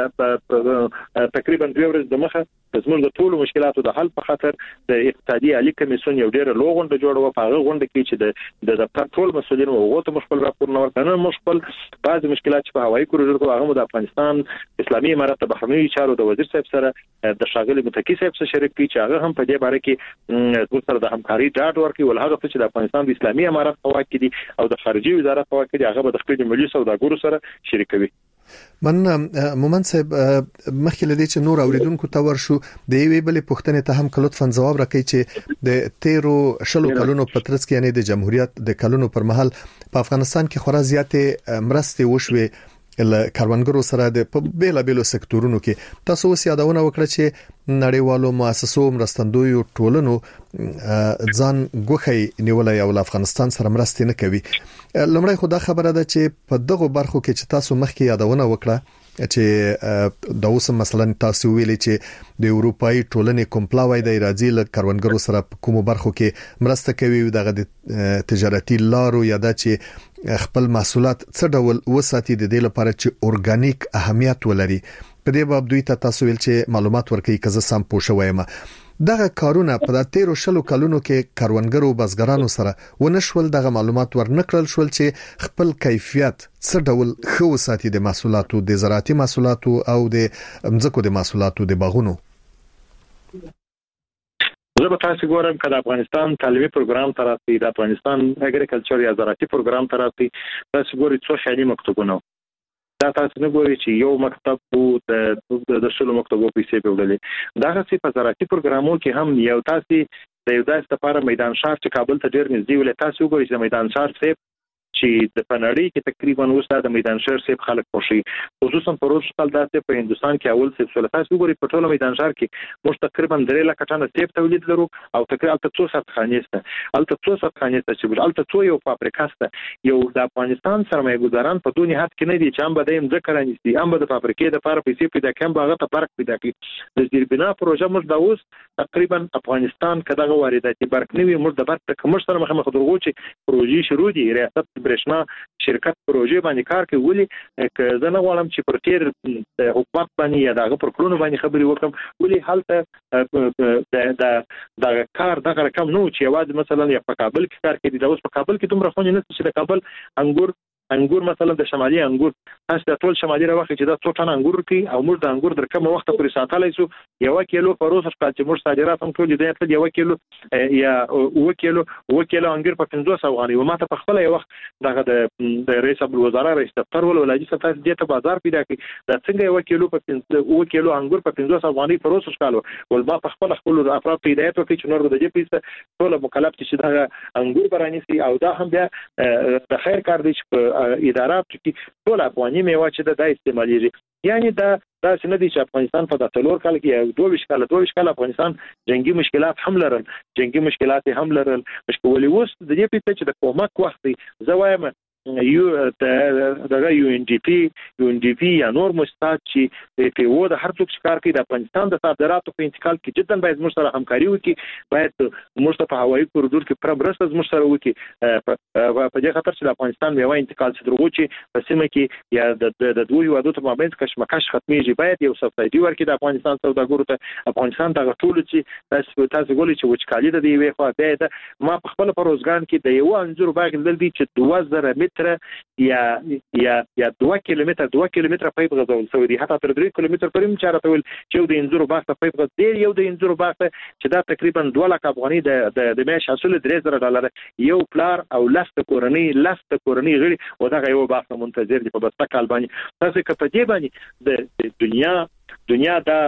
تقریبا 2 ورځې د مخه زموږ د ټولو مشکلاتو د حل په خاطر د اقتصادي عالی کمیسیون یو ډیر لوی غونډه جوړوه په هغه غونډه کې چې د دفتر ټول مسؤلین او غوته مشکل راپورونه ورکړل مشکل بعض مشکلات چې په هوایي کوریډور کې هغه د افغانستان اسلامي امارات د بهرنیو چارو د وزیر صاحب سره د شاغلي متکی صاحب سره شریک کی چې هغه هم په دې باره کې د سره د همکاري ډاډ ورکړي ول هغه چې د افغانستان د اسلامي امارات په واک کې دي او د خارجي وزارت په واک کې دي هغه به د خپل ملي سوداګرو سره شریکوي من مومن صاحب مخکې لدی چې نور اوریدونکو ته ورشو د یوې بلې پوښتنې ته هم کلوت ځواب راکړي چې د 13 شلو کلونو په ترڅ کې یعنی د جمهوریت د کلونو پر مهال په افغانستان کې خورا زیاتې مرستې وشوي ل کاروانګرو سره د بیلابیلو سکتورونو کې تاسو اوس یادونه وکړه چې نړیوالو مؤسسو مرستندویو ټولنو ځان ګوخي نیولای او افغانستان سره مرستې نه کوي لمړی خو دا خبره ده چې په دغه برخو کې چې تاسو مخکې یادونه وکړه چې د اوس مثلا تاسو ویلي چې د اروپאי ټولنې کومپلاوي د راځي ل کاروانګرو سره کومو برخو کې مرسته کوي دغه تجارتي لارو یا د چې خپل محصولات څه ډول وساتي د دې لپاره چې اورګانیک اهمیت ولري په دې باب دوی ته تاسو ویل چې معلومات ورکړي کزه سم پوښوي ما دغه کارونه په 13 شلو کلونو کې کاروانګرو بزګرانو سره ونشول دغه معلومات ورنکړل شول چې خپل کیفیت څه ډول خو ساتي د محصولاتو د زراعتي محصولاتو او د مځکو د محصولاتو د باغونو زه به تاسو ګورم کله افغانستان تعلیمي پروګرام تراسي د افغانستان اګریکلچر یا زراعتي پروګرام تراسي تاسو ګورئ څو خیالي مکتوبونه دا تاسو نه ګورئ چې یو مکتب وو د شلو مکتبو پیسې په وړلې دا چې په زراعتي پروګرامو کې هم یو تاسو د یو داسې لپاره میدان شهر چې کابل ته ډیر نږدې ولې تاسو ګورئ چې میدان شهر څخه چې د پنړی کې تقریبا اوسه د میدان شهر سیب خلک خوشي خصوصا په روز کال داسې په هندستان کې اول سیب سره تاسو ګورئ په ټوله میدان شهر کې موږ تقریبا 3 لک ټنه سیب تولید لرو او تقریبا 300 خانيسته چې الته یو فابریکه سته یو د افغانستان سرمایه ګزاران په دونی حد کې نه دي چې هم به د ذکر انستي هم به د فابریکې د لپاره پیسې پیدا کړم باغه ته فرق پیدا کړي د زیربنا پروژه موږ د اوس تقریبا افغانستان کداغه وارداتي برق نیوي موږ د برق کمر سره مخ درغو چې پروژې شروع دي ریاست برښنا شرکت پروژې باندې کار کوي ولې زه نه غواړم چې پر تیر حکومت باندې یا دغه پر کلونو باندې خبرې وکم ولې حالت د کار دغه رقم نو چې یوازې مثلا یا په کابل کې کار کوي دا اوس په کابل کې دومره خو نه چې د کابل انګور مثلا د شمالي انګور تاسو د ټول شمالي راوخه چې دا 100 ټن انګور کوي او موږ د انګور در کومه وخت پورې ساتلای شو 1 کیلو پروسس کال چې موږ صادرات هم ټول دې ته 1 کیلو یا 1 کیلو انګور په 500 افغاني و ماته په خپل یو وخت دغه د رئیس الوزرا رئیس دفتر ول ولایي ستاسو دې ته بازار پیدا کړي دا څنګه 1 کیلو په 1 کیلو انګور په 500 افغاني پروسس کالو ول ما په خپل افراد پیدا ته چې نور د دې پیسه ټول مکلف چې دغه انګور براني سي او دا هم بیا د خیر کار دی چې ادارات کې ټول افغاني میوه چې د استعمالېږي یعنی دا څنګه دي چې افغانستان په 3 کال کې 22 کال افغانستان جنگي مشکلات هم لرل مشکل اوس د دې په چې د کومک وخت زوایم یو دغه یو ان ډي پی یا نور مستات چې په و د هر څوک کار کوي د افغانستان د صادراتو په انتقال کې جدا باید موږ سره همکاري وکړي باید موږ په هوایي کوریډور کې پربرسز موږ سره وکړي په دې خاطر چې د افغانستان میوه انتقال څه درغو چې په سیمه کې یا د دوی وادو ته مابین کشمکش ختميږي باید یو سبسایډي ورکړي د افغانستان سوداګرو ته افغانستان دغه ټول چې تاسو ګولې چې وچکالي د دی وی خو بیا ما په خپل پروزګان کې د یو انځور باغ دل دي چې 2000 کیلومتر یا 2 کیلومتر پایپ غځول شوی دی، حتی تر 3 کیلومتر پورې هم چاره تول چې د انځورو باغ ته پایپ غځي، یو د انځورو باغ ته چې دا تقریبا 2 لک افغاني د میاشت حاصل $3,000 یو پلار او لسته کورنۍ غړي او دا یو باغ ته منتظر دي په بسته کال باندې. تاسو که په دې باندې د دنیا دا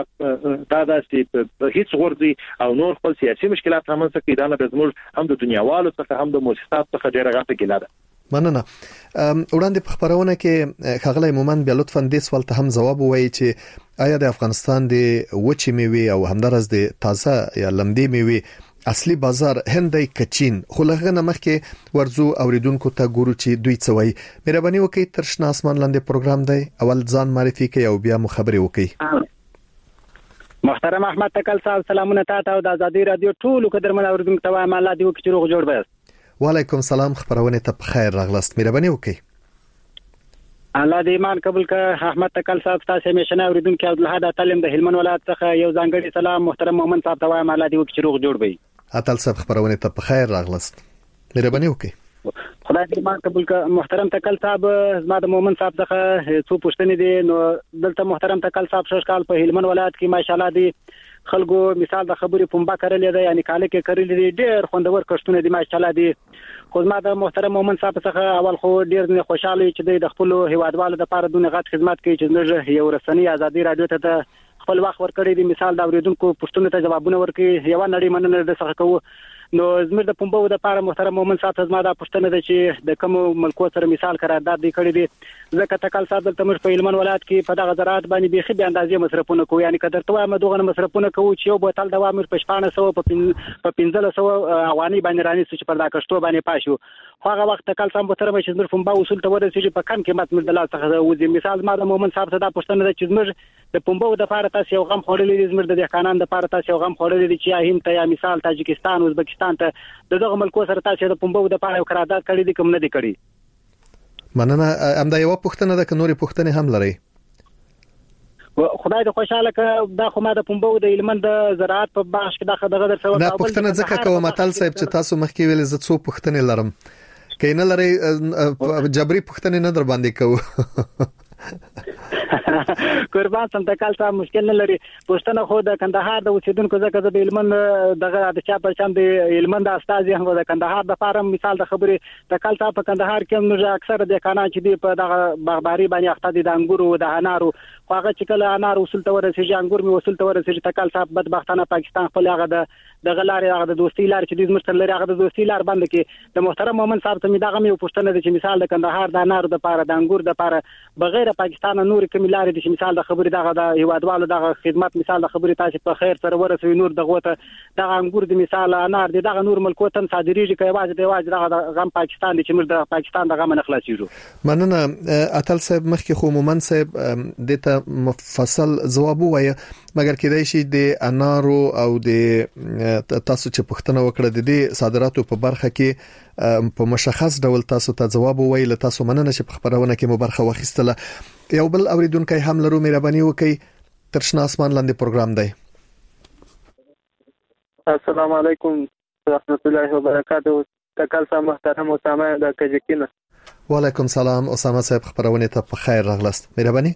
چې هیڅ غورځي او نور خپل سیاسي مشکلات هم څه کې دا نه زموږ هم د دنیاوالو څخه هم د مؤسسات څخه ډیره غټه ګیله ده. مننه. وړاندې په خبرونه کې ښاغلی مومن بیا لطفاً دې سوال ته هم ځواب ووایي چې آیا د افغانستان د وچې میوې او همدارس د تازه یا لمدې میوې اصلي بازار هندي کچین خو لغه مخکې ورزو اوریدونکو ته ګورو چې دوی څه وایي. مهرباني وکړئ تر شنه اسمان لاندې پروګرام دی، اول ځان معرفي کړئ او بیا مو خبرې وکړئ. محترم احمد تکل صاحب سلامونه تاسو او د آزادي رادیو ټول قدرمن اوریدونکو ته وایم الله دې وکړي چې روغ جوړ وي. وعلیکم سلام، خبرونه ته بخیر راغلاست، مهرباني وکړئ. الله دې ایمان قبول کړه. احمد تکل صاحب تاسو همیشه اوریدونکو عبدالحد تعلیم د هلمند ولایت څخه یو ځانګړي سلام محترم مومن صاحب ته وایم الله دې وکړي چې روغ جوړ وي. اتل صاحب خبرونه ته بخیر راغلاست، مهرباني وکړئ. خدای دې ایمان قبول کړه. محترم تکل صاحب زما د مومن صاحب څخه څو پوښتنې دي. نو دلته محترم تکل صاحب شش کال په هلمند ولایت کې ماشاءالله دي خلکو مثال د خبرې پمبا کړلې ده، یعنی کاله کې کړلې دي، ډېر خوندور کښتونه دي ماشاءالله دي. خو زما د محترم مومن صاحب څخه اول خو ډېر خوشاله چې د خپل هیوادوالو لپاره دونه غټ خدمت کوي چې موږ یو رسنۍ آزادي رادیو ته خپل وخت ورکړی دی، مثال دا اوریدونکو پښتون ته جوابونه ورکړي، یو نړۍ مننه د څخه کوو. نو زموږ د پمبو د لپاره محترم مومن صاحب زما دا پښتنه ده چې د کوم ملکو سره مثال قرارداد دی کړی دی، ځکه تکل صاحب دلته موږ په هلمند ولایت کې په دغه زراعت باندې بيخي به اندازې مصرفونه کوو، یعنی کدر ته وایم دغه مصرفونه کوو چې یو بوتل دوا موږ په 1500 په 1500 افغاني باندې رانیسو چې پر دا کښتو باندې پاشو. خو هغه وخت تکل صاحب محترم چې موږ پمبا اصول ته ورسېږي په کم قیمت موږ د لاس څخه وځي. مثال ما د مومن صاحب ته دا پښتنه ده چې موږ د پمبو د لپاره تاسو یو غم خورلې دي، موږ د دهقانانو د لپاره تاسو یو غم خورلې دي چې هند ته یا مثال تاجکستان ازبکستان ته دغه ملکو سره تاسو د پمبو د لپاره یو قرارداد کړی دي کوم نه دی کړی. مننه. امدا یو پښتنه ده که نورې پښتنې هم لري؟ خدای دې خوشاله کړه. دا خو ما د پمبو د هلمند د زراعت په باغ کې دغه در سره نه پښتنه ځکه کوم متل صاحب چې تاسو مخکې ویل زه څو پښتنې لرم، کینه لري جبري پښتنې نه در باندې کوو. قربان سم تکل صاحب مشکل نه لري. پښتنه خو د کندهار د اوسیدونکو ځکه د هلمند دغه د چا پرچم د هلمند استاد هم د کندهار د فارم مثال د خبرې تکل صاحب په کندهار کې موږ اکثر د کانان چې دی په دغه باغباري باندې اخته دي د انګورو د انارو، خو هغه چې کله انار وصول ته ورسېږي انګور می وصول ته ورسېږي تکل صاحب بدبختانه پاکستان خپل هغه د غلارې هغه د دوستي لار چې د مشتر لري هغه د دوستي لار باندې کې د محترم مومن صاحب ته می دغه می پښتنه دي چې مثال د کندهار د انارو د پاره د انګور د پاره بغیر پاکستان نور کوم لارې دي چې مثال د خبرې دغه د هیوادوالو دغه خدمت مثال د خبرې تاسو په خیر سره ورسوي، نور دغه ته دغه انګور د مثال انار دغه نور ملکو ته صادریږي کوي واځي دغه غم پاکستان دي چې موږ د پاکستان دغه من خلاصيږو. مننه. اتل صاحب مخکې خو مومن صاحب دته مفصل جواب وایي، مګر کېدای شي د انارو او د تاسو چې پښتنه وکړه د دې صادراتو په برخه کې په مشخص ډول تاسو ته جواب وایي. له تاسو مننه چې په خبرونه کې مو برخه واخیستله. یو بل اوریدونکو هم لرو، مهرباني وکړئ تر شنه اسمان لاندې پروګرام دی. السلام علیکم ورحمت الله وبرکاته. تکل صاحب محترم اسامه د کجکینه. وعلیکم سلام اسامه صاحب خبرونه ته په خیر راغلاست، مهرباني.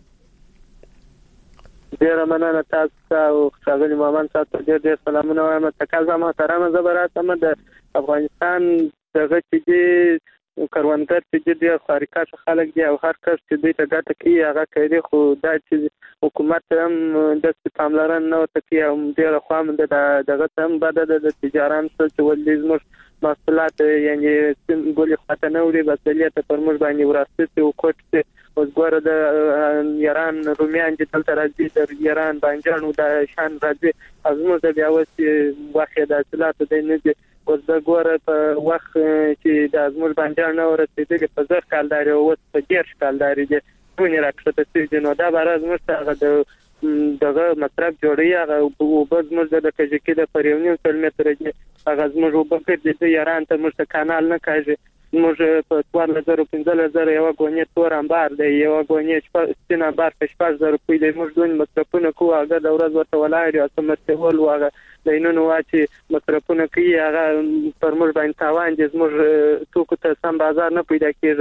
ډیر مننه تاسو او ښاغلي مومن صاحب ته ډیر سلامونه وایم. تکل صاحب محترم زبرات د افغانستان دغه چې کروندګر چې د خارقه خلک دی او هر کس چې دوی ته ګټه کوي هغه کوي، خو دا چې حکومت هم د پاملرنه نه کوي او ډیر خام دغه هم بد د تجارت څخه ولې زموږ محصولات یعنی ګولې خاطر نه وړي بسلیت پر موږ باندې وراسته او کوټ اوس ګوره د ایران رومیان چې دلته راځي د ایران بانجان او د شان راځي ازموږ د بیاوس واخې د اصلاحات د نه اوس د ګوره په وخت چې د ازموږ بانجان نه ورسېدل په ځخ کالداري او په ډیر کالداري دي ټول راکښته چې نو دا بار ازموږ هغه دغه مطلب جوړي هغه او بز موږ د کجکی د پریونیم کیلومتر دی هغه موږ وبکر د ایران ته موږ کانال نه کاږي موږ په 2015 یو غونې تور انبار دی یو غونې سپینه بار په 5000 روپۍ دی موږ دون مصرفونه کوو هغه د ورځ ورته ولایي او سمته ول هغه دینونو واچي مصرفونه کوي هغه پر موږ باندې تاوان دي موږ توکو ته سم بازار نه پیدا کیږي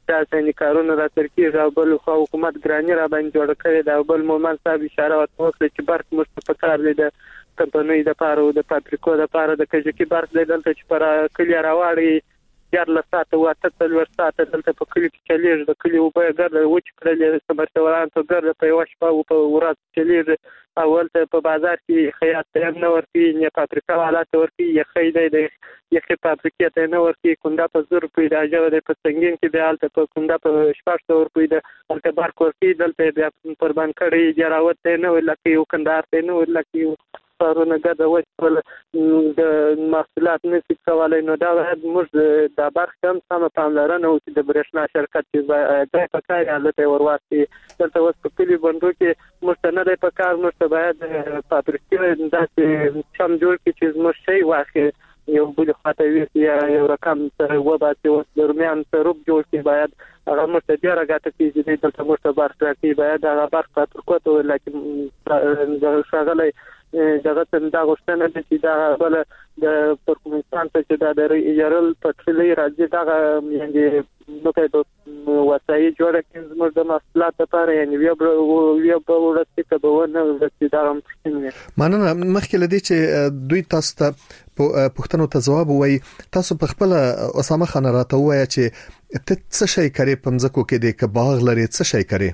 تاسو کارونه را ترکیږي او بل خو حکومت ګرانی را باندې جوړ کړی دا بل مومن صاحب اشاره وکړه چې برق مستقر دی د کمپنۍ د پاره او د فابریکو د پاره د کجکی برق دی دلته چې پر کلی راوړي یار لساته واته تل ورساته دلته په کلی کې چلیږي د کلی وبه ګرځي و چې کړل سمرتوران ته ګرځي په واش په ورځ چلیږي اول ته په بازار کې خیاط ته نه ورتي نه فابریکه حالات ورتي یا خیدې د یخه فابریکه ته نه ورتي کونډه په 100 روپۍ د اجازه د پسنګین کې د حالت په کونډه په 600 روپۍ د الته بار کوي دلته بیا قربان کړي جراوت ته نه ولکه یو کندار ته نه ولکه پرونه ګډه وځول د محصولات نسب کولای نو دا موږ د برخه هم سم پاملرنه او د برښنا شرکت چې د پکای حالت ورواستي دلته وس په کلی بندو کې مستند په کار مست باید فابریکې د چم جوړ کې چې موږ شي واخی یو بل خاطوي یا یو رقم سره وباسي او درمیان سروب جوړ کې باید هغه مستدیر راګه چې دلته مستبار کې باید هغه برخه تر کوته لکه د شغله دغه څنګه غوښتنه ده چې دا بل د ترکمنستان ته چې دا یارل پټلې راځي دا یعنی نو ته د وسایي جوړه کې زموږ د محصولات لپاره یعنی بیا په ورته کې به ونه ورته دا هم مننه مخکې لدی چې دوی تاسو ته پښتنو ته جواب وایي تاسو په خپل اسامه خان راته وایي چې ته څه شي کوي په مزکو کې د کباغ لري څه شي کوي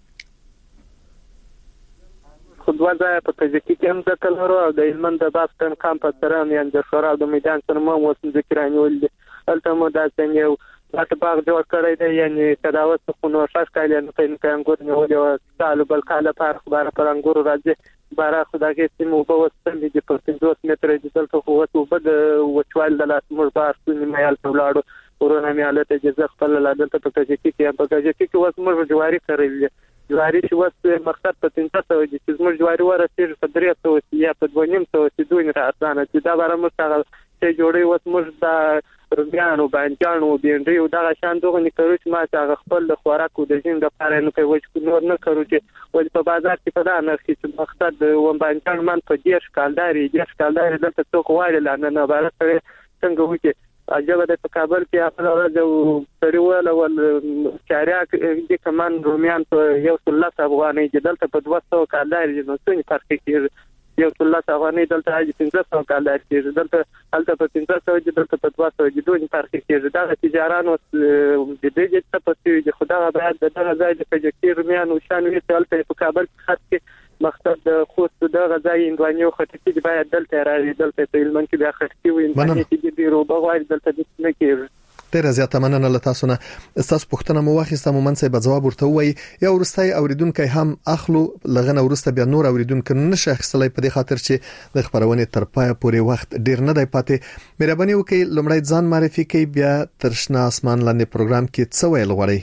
خدوازه په تجکی کې هم د کلورو او د هلمند د باستن کمپ سره یان د شورا د میدان سره مو وسم ذکرانی ول الته مو دا څنګه یو تاسو باغ جوړ کړی دی یعنی تداوت خو نو شاش کایل نه پین کانګور نه ولې تعالو بل کاله پر خبره پر انګور راځي بارا خدای کې سیمو په وسل دي په 50 متر د دلته خو وته بد وچوال د لاس مر بار سنې مېال په لاړو ورونه مېاله ته جزخ خپل لادته په تجکی کې وس مر جواری کړی جواری چې وس مقصد په 300 دي چې موږ جواری ورسېږي په 300 یا په 2.5 چې دوی نه ارزانه چې دا بار مستغل چې جوړي وس موږ د روبيانو بانجانو بینډي او دا شان دوه نه کړو چې ما څنګه خپل د خوراکو د جین د لپاره نه کوي چې نور نه کړو چې ول په بازار کې په دا نرخ چې مقصد و بانجان من په 10 کالداري دلته څوک وایي لانه نه بار څنګه وکي عجبه د کابل کې خپل راځو پریواله ول چاریا د کمان رومیان په 100 افغاني دلته په 200 کالداري نو څنګه فرق کوي 100 افغاني دلته راځي 500 کالداري دلته الته په 500 دلته په 200 دوه فرق کوي دا تجارانو د دې چې په دې خدای باید دغه ځای د فجکتیر رومیان او شانوي دلته په کابل کې مقصد د خوست د غځای اندوانیو خټکی باید دلته راځي دلته په هلمند کې بیا خټکی و اندوانیو کې د بیرو بغوای دلته د نه کېږي ډیر زیاته مننه له تاسو نه تاسو پوښتنه مو واخیسته مو منځه به جواب ورته وایي یا ورستای اوریدونکو هم اخلو لغنه ورسته بیا نور اوریدونکو نشه خصلې په دې خاطر چې د خبرونه تر پای پورې وخت ډیر نه دی پاتې مهرباني وکړئ لمړی ځان معرفي کړئ بیا ترشنا اسمان لاندې پروګرام کې څه ویل غواړئ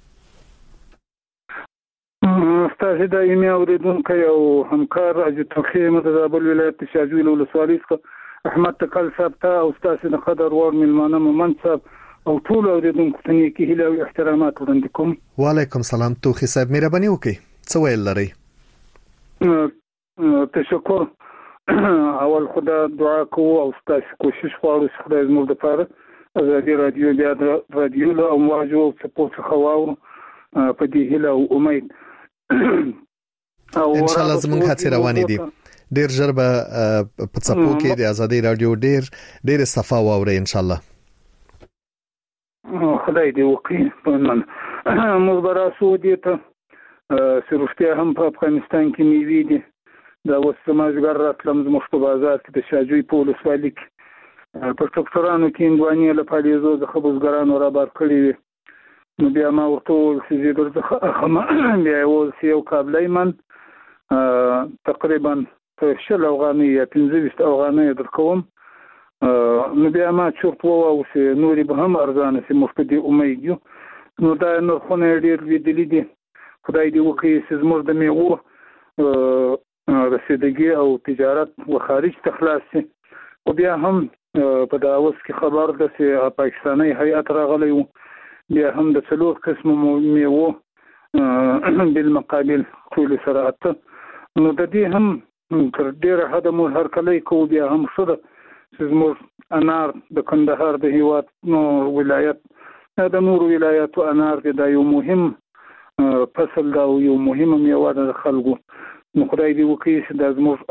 تاسو د ایمه اوریدونکو او همکار راځي توخې متدابل ولایت شاجویل ولسوالۍ څخه احمد تکل صاحب ته او تاسو د قدر ور ملمانه مومن صاحب او ټول اوریدونکو ته نیکی هیله او احترامات وړاندې کوم. وعلیکم سلام توخې صاحب مهرباني وکړئ څه ویل لرئ؟ تشکر اول خدا دعا کوو او تاسو کوشش غواړو چې خدای زموږ لپاره ازادي رادیو بیا رادیو له امواجو سپورت خواو په دې هیله او امید ان شاء الله زمونږ هڅې روانې دي ډیر ژر به په څپو کې د ازادي رادیو ډیر صفا واوري ان شاء الله خدای دې وکړي پمن مخبره سعودي ته سروشتیا هم په افغانستان کې نیوي دي دا وسماجګر راتلم زموږ په بازار کې د شاجوی په ولسوالۍ کې په ټکټرانو کې اندواني له پالیزو د خبرګرانو را بار کړی نو بیا ما ورته چې درځه بیا یو قابلای من تقریبا په 10 افغاني یا 15 افغاني درکوم نو بیا ما چورت وو چې نوري به هم ارزانه سي مفقدي امید یو نو دا نو خو نه ډیر ویدلی دي خدای دې وکړي چې زموږ د میوه رسیدګي او تجارت و خارج ته خلاص شي او بیا هم په دا اوس کې خبر ده چې پاکستاني هیئت راغلی وو بیا هم د څلور قسم میوه بالمقابل ټول سره اته نو د دې هم تر ډیره حد مو هر کله کو بیا هم شته چې زموږ انار د کندهار د هیواد نو ولایت د نورو ولایتو انار د یو مهم فصل دا یو مهمه میوه د خلکو. نو خدای دې وکړي چې د زموږ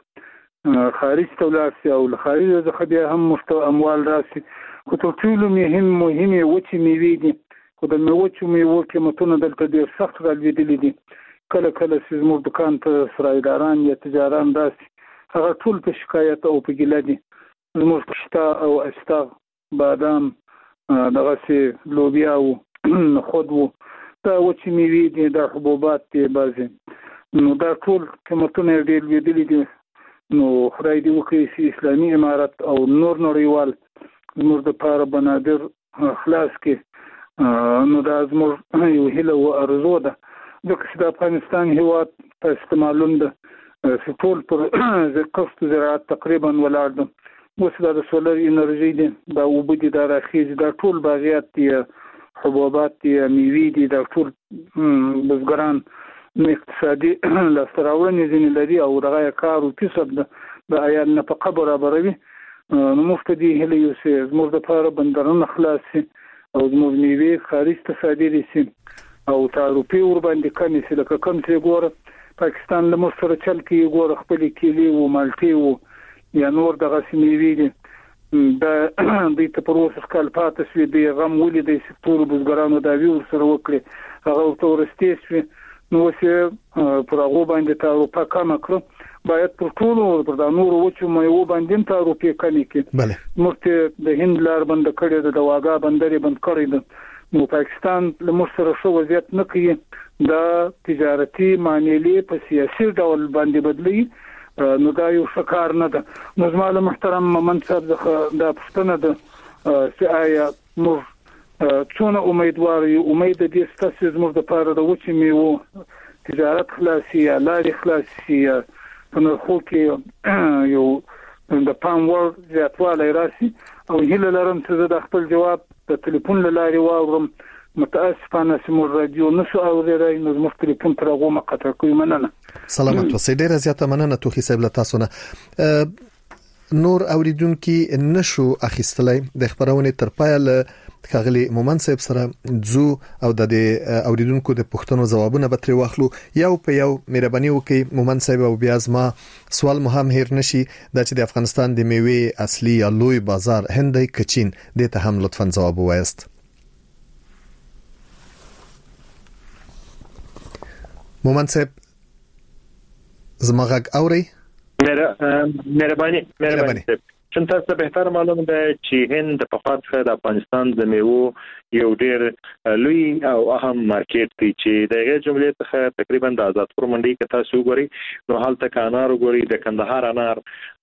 اموال خارج ته ولاړ شي او له خارج څخه بیا هم موږ اموال راشي. خو تر ټولو مهمې وچې میوې دي، خو د وچو میوو قیمتونه دلته ډېر سخت رالوېدلي دي. کله کله چې زموږ دکان ته سرایداران یا تجاران راشي هغه ټول په شکایت او په ګیله دي. زموږ پشتا او استاغ، بادام، دغسې لوبیا و، نخود و، دا وچې میوې دي، دا حبوبات دي بعضې. نو دا ټول قیمتونه یې ډېر لوېدلي دي. نو خدای دې وکړي چې اسلامي امارت او نور نړیوال زموږ دپاره بنادر خلاص کړي. نو دا زموږ یو هیله و ارزو ده، ځکه چې د افغانستان هېواد په استعمالون ده چې ټول پر قصد زراعت تقریبا ولاړ ده. اوس دا د سولر انرژي دي، دا اوبه دي، دا راخیږي، دا ټول باغیات دي، حبوبات دي، میوې دي، دا ټول بزګران اقتصادي لاسته راوړنې ځینې لري او دغه کار او کسب ده د عیال نفقه برابروي. نو موږ ته دې هیله یو چې زموږ دپاره بندرونه خلاص شي او زموږ میوې خارج ته صادرې شي او تعرفې ورباندې کمې شي. لکه کوم چې ګوره پاکستان له موږ سره چل کوي، ګوره خپلې کیلې و، مالټې و یا نور دغسې میوې دي، دا دوی ته پر اوسه کال پاتې شوي، دوی غم ولیدی چې ټولو بزګرانو دعوې ورسره وکړي، هغه ورته ورستې شوې. نو اوس یې پر هغو باندې تعرفه کمه کړه. باید پر ټولو پر دا نورو وچو میوو باندې هم تعرفې کمې کړي. موږ ته د هند لار بنده کړې ده، د واګا بندر یې بند کړی ده. نو پاکستان له موږ سره ښه وضعیت نه کوي، دا تجارتي معاملې په سیاسي ډول باندې بدلوي. نو دا یو ښه کار نه ده. نو زما له محترم مومن صاحب څخه دا پوښتنه ده چې آیا موږ څونه امیدوار یو، امید دې شته چې زموږ دپاره د وچې میوو تجارت خلاص شي یا لارې خلاص شي یا په نرخو کې یو د پام وړ زیاتوالی راشي. او هیله لرم چې زه د خپل جواب د تلیفون له لارې واورم. متاسفانه چې موږ رادیو نشو اورېدای، نو زموږ تلیفون تر هغو مقطع کوي. مننه. سلامت اوسئ. ډېره زیاته مننه توخي صاحب له تاسو نه. نور اوریدونکو نشو اخیستلای د خبرونه تر پایه له ښاغلي مومن صاحب سره ځو او د اوریدونکو د پوښتنو ځوابونه به ترې واخلو یو په یو. مهرباني وکړئ مومن صاحب او بیا زما سوال مهم هیر نشي دا چې د افغانستان د میوې اصلي یا لوی بازار هندي کچین دې ته هم لطفا ځواب وایست. مومن صاحب زما غږ اوري؟ مهرباني چون تاسو ته بهتر معلومه ده چې هند په خاطر څخه د افغانستان د میوو یو ډېر لوی او اهم مارکیټ دی چې دغه جملې څخه تقریبا د آزادپور منډي کې تاسو وګورئ نو حالت انار وګورئ، د کندهار انار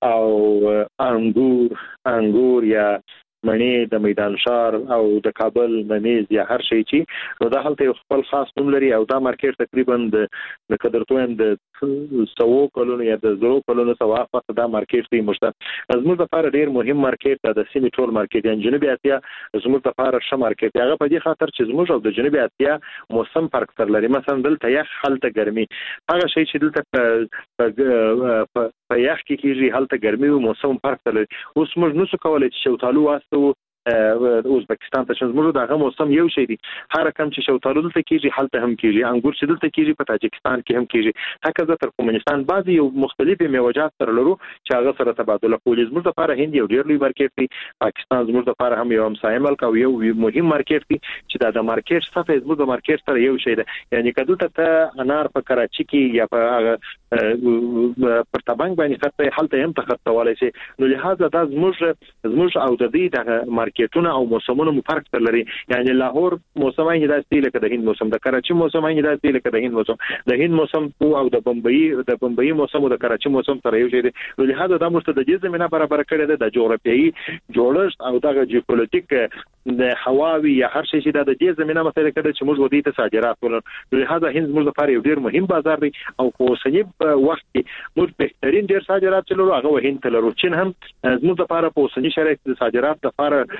او انګور یا مڼې د میدان شار او د کابل ممیز یا هر شي چې نو دا هلته خپل خاص نوم لري او دا مارکیټ تقریبا د قدرتوین د 100 کلونو یا د 0 کلونو څخه دا مارکیټ دی. زموږ لپاره ډیر مهم مارکیټ د سیمې ټول مارکیټ یعنی جنوبي اسیا زموږ لپاره ښه مارکیټ دی. هغه په دې خاطر چې زموږ او د جنوبي اسیا موسم فرق تر لري. مثلا دلته یخ، هلته ګرمي. هغه شی چې دلته په یخ کې کېږي هلته ګرمي او موسم فرق تر لري. اوس موږ نشو کولای چې شوتالو واسطو ازبکستان ته چې زموږ دغه موسم یو شی دی. هر کم چې شوتالو دلته کېږي هلته هم کېږي، انګور چې دلته کېږي په تاجکستان کې هم کېږي. هکذا تر کومنستان بعضي یو مختلفې میوجات سره لرو چې هغه سره تبادله کوي. زموږ لپاره هند یو ډېر لوی مارکیټ دی. پاکستان زموږ لپاره هم یو همسایه ملک او یو مهم مارکیټ دی چې د مارکیټ سطح زموږ د مارکیټ سره یو شی دی. یعنی کله ته انار په کراچي کې یا په پرتابنګ باندې خطه هلته هم تخطوالای شي. نو لهدا دا زموږ او د دې د مارکیټونو او موسمونو فرق لري. یعنی لاهور موسم یې داسې لکه د هند موسم، د کراچي موسم یې داسې لکه د هند موسم، د هند موسم او د بمبئی موسم او د کراچي موسم سره یو شی دی. نو لهدا دا موږ ته د دې زمينه برابر کړی دی. د جغرافیایي جوړښت او د جیوپولیټیک د هواوی یا هر شي چې د دې زمينه مسله کړي چې موږ ودی ته صادرات ولرو. لهدا هند موږ لپاره یو ډیر مهم بازار دی او په اوسنی وخت کې موږ بهترین ډیر صادرات چلو هغه هند ته لرو. چین هم زموږ لپاره په اوسنی شرایط د صادرات لپاره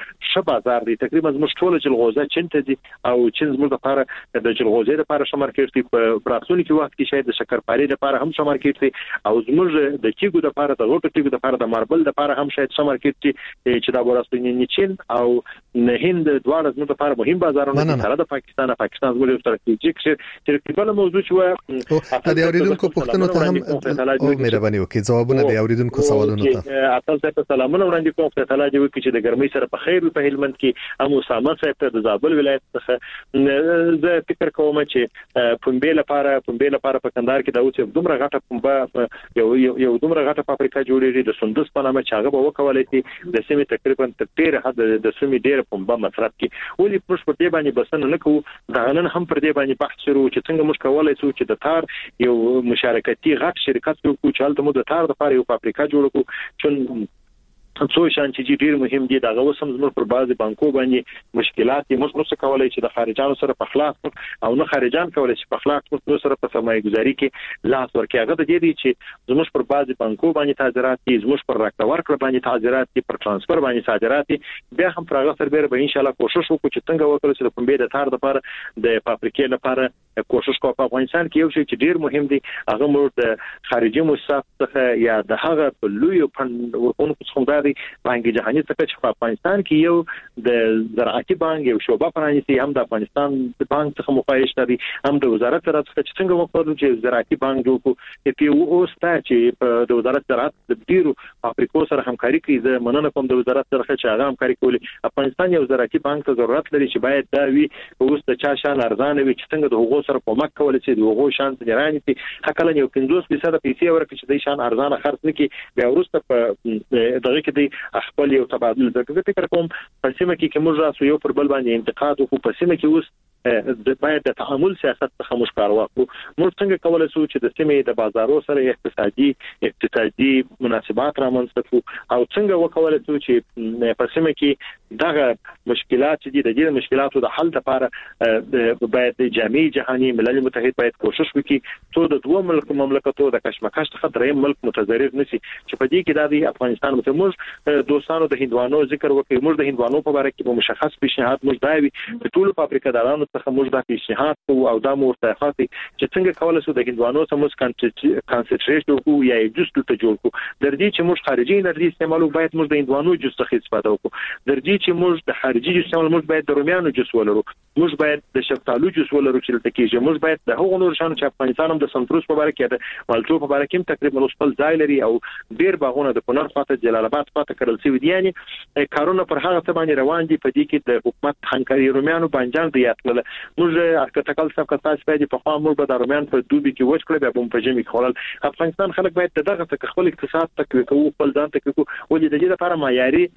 ښه بازار دی. تقریبا زموږ ټول جلغوزه چین ته دي او چین زموږ لپاره د جلغوزې لپاره ښه مارکیټ دی. په راتلونکي وخت کې شاید د شکرپارې لپاره هم ښه مارکیټ دی او زموږ د تیګو لپاره د غوټو تیګو لپاره د ماربل لپاره هم شاید ښه مارکیټ دی چې دا ورستنی چین او هند دواړه زموږ لپاره مهم بازارونه دي سره د پاکستان زموږ استراتیژیک چې بل موضوع چې د اوریدونکو پوښتنو ته هم او مهرباني وکړئ جوابونه د اوریدونکو سوالونو ته تاسو ته سلامونه وړاندې کوم. خدای تعالی دې وکړي چې د ګرمۍ سره په خیر په هلمند کې هم اسامه صاحب ته د زابل ولایت څخه زه فکر کوم چې پنبې لپاره په کندهار کې دا اوس دومره غټه پنبه یو دومره غټه فابریکه جوړېږي د سندوس په نامه چې هغه به وکولای شي د سیمې تقریبا تر ډېر حد د سیمې ډېر پنبه مصرف کړي. ولې موږ په دې باندې بسنه نه کوو؟ دا نن هم پر دې باندې بحث شروع چې څنګه موږ کولای شو چې د تار یو مشارکتي غټ شرکت وکړو چې هلته مو د تار لپاره یو فابریکه جوړ کړو چې څو شان چې ډیر مهم دي. دا غوسم زموږ پر بعضي بانکو باندې مشکلات دي. موږ نو څه کولای چې د خارجانو سره په خلاف او نه خارجان کولای چې په خلاف موږ سره په سرمایه گذاري کې لاس ورکړي. هغه د دې دي چې زموږ پر بعضي بانکو باندې تعذيرات دي، زموږ پر راکړه ورکړه باندې تعذيرات دي، پر ترانسفر باندې صادرات دي. بیا هم پر هغه سره به ان شاء الله کوشش وکړو چې څنګه وکړو چې د پنبې د تار لپاره د فابریکې لپاره کوشش کوو. په افغانستان کې یو شی چې ډیر مهم دی هغه موږ د خارجي مصرف څخه یا د هغه په لوی فند ورکوونکو څخه دی بانک جهاني څخه چې په افغانستان کې یو د زراعتي بانک یو شوبه پرانیسي، هم د افغانستان د بانک څخه مفایش دي، هم د وزارت سره څخه څنګه وکړو چې زراعتي بانک جوړ کړو. په اوس ته چې په د وزارت زراعت د ډیرو فابریکو سره همکاري کوي. زه مننه کوم د وزارت سره چې هغه همکاري کوي. افغانستان یو زراعتي بانک ته ضرورت لري چې باید دا وي اوس د چا شان ارزانه وي چې څنګه د حقوق سره کومک کول چې د حقوق شان ځراني دي حق له یو 50% پیسې ورکړي چې د شان ارزانه خرڅ نکړي. بیا ورسته په دغه کې د خپل یو تبادل د فکر کوم په سیمه کې کوم راسو یو پر بل باندې انتقاد او په سیمه کې اوس د باید د تعامل سیاست څخه موږ کار واخلو. موږ څنګه کولای شو چې د سیمې د بازارو سره اقتصادي مناسبات رامنځته کړو او څنګه وکولای شو چې په سیمه کې دغه مشکلات دي د دې مشکلاتو د حل لپاره باید د جامع جهاني ملل متحد باید کوشش وکړي څو د دوه مملکتونو د کشمکش څخه دریم ملک متضرر نشي. چې په دې کې د افغانستان موږ دوستانو د هندوانو ذکر وکړو. موږ د هندوانو په اړه کې مشخص پیشنهاد موږ دایوي په ټولو فابریکادارانو څخه موږ د پیشنهاد او د مرتفعات چې څنګه کولای شو د هندوانو سموس کانسنټریټ وکړو یا جوس ته جوړ کړو. درځي چې موږ خارجي انرژي استعمالو باید موږ د هندوانو جوس څخه استفاده وکړو. درځي چې موږ د خارجي جوس استعمال موږ باید د رومیانو جوس ولرو، موږ باید د شفتالو جوس ولرو چې لته کېږي. موږ باید د هغو نور شانو چې افغانستان هم د سنتروس په اړه کې د مالټو په اړه کې تقریبا خپل ځای لري او ډیر باغونه د کونړ خاطر جلال آباد خاطر کړل شوی دي. یعنی کارونه پر هغه څه باندې روان دي. په دې کې د حکومت همکاري رومیانو بانجان دی یاتله موږ ارکټکل څخه کتاس باید په خوا موږ د رومیان په دوبي کې وښ کړو بیا په جمی خورل. افغانستان خلک باید دغه څخه خپل اقتصاد تقویه کوي، خپل ځان تقویه کوي. ولې د دې لپاره معیاري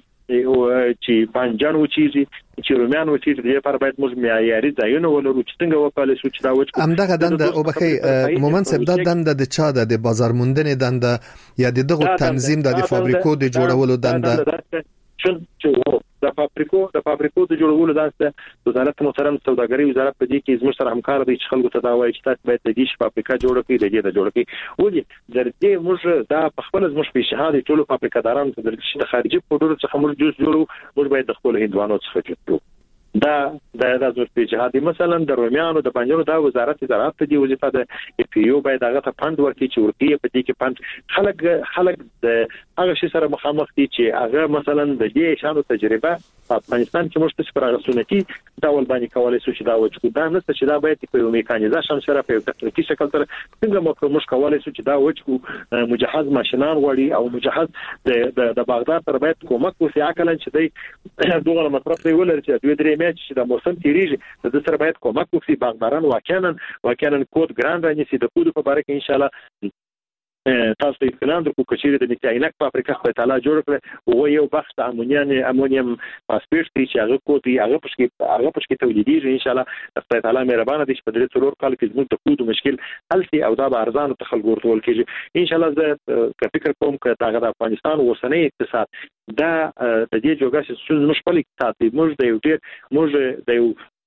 چې بانجان و چیزي چې رومیان و چیزي د دې لپاره باید موږ معیاري ځایونه ولرو چې څنګه وکړل شو چې دا وښ همدغه دنده او بخي مومن صاحب دا دنده د چا د بازار موندنې دنده یا دغه تنظیم د فابریکو د جوړولو دنده چې د فابریکو د جوړولو داسته وزارت محترم سوداګري وزارت په دې کې زموږ سره همکار دي چې خلکو ته دا وایي چې تاسو باید د دې فابریکه جوړ کړئ، د دې جوړ کړئ. ولې درته موږ دا په خپل زموږ په شهادت ټول فابریکادارانو ته د خارجي پروډکټ څخه موږ جوړ جوړو. موږ باید د خپل هندوانو څخه جوړو. دا زموږ په جهادي مثلا د رومیانو د بانجانو دا وزارت زراعت ته دی وظیفه ده. پی یو باید هغه ته فند ورکړي چې ورکړي په دې کې فند خلک د هغه شي سره مخامخ دي چې هغه مثلا د دې شانو تجربه په افغانستان کې مشته پر سنتي ډول باندې کولای شو چې دا وځو. دا نه چې دا باید په یو میکانیزاسیون سره په یو تکنیکی شکل سره څنګه موږ کولای شو چې دا وځو مجهز ماشينان وړي او مجهز د باغدار تر باید کومک وسي عقل چې دی دغه مصرف دی ولر چې دوی درې چې د موسم تیریږي د سره باید کومک وکړي. باغداران واقعا کوډ ګران رانیسي د کوډ په اړه کې ان شاء الله تاسو ته اطلاع درکو. کچېره د میکانیک فابریکه خپل تعالی جوړ کړ او یو بخت امونیم فاسفیټ چې هغه کوټي هغه پښکې تولیدېږي. ان شاء الله خپل تعالی مهربانه دي چې په دې څلور کال کې زموږ د کوډ مشکل حل شي او دا به ارزانه تخلګ ورتول کېږي. ان شاء الله زه فکر کوم چې دا د افغانستان اوسنۍ اقتصاد دا د دې جوګه چې موږ خپل اقتصاد موږ د یو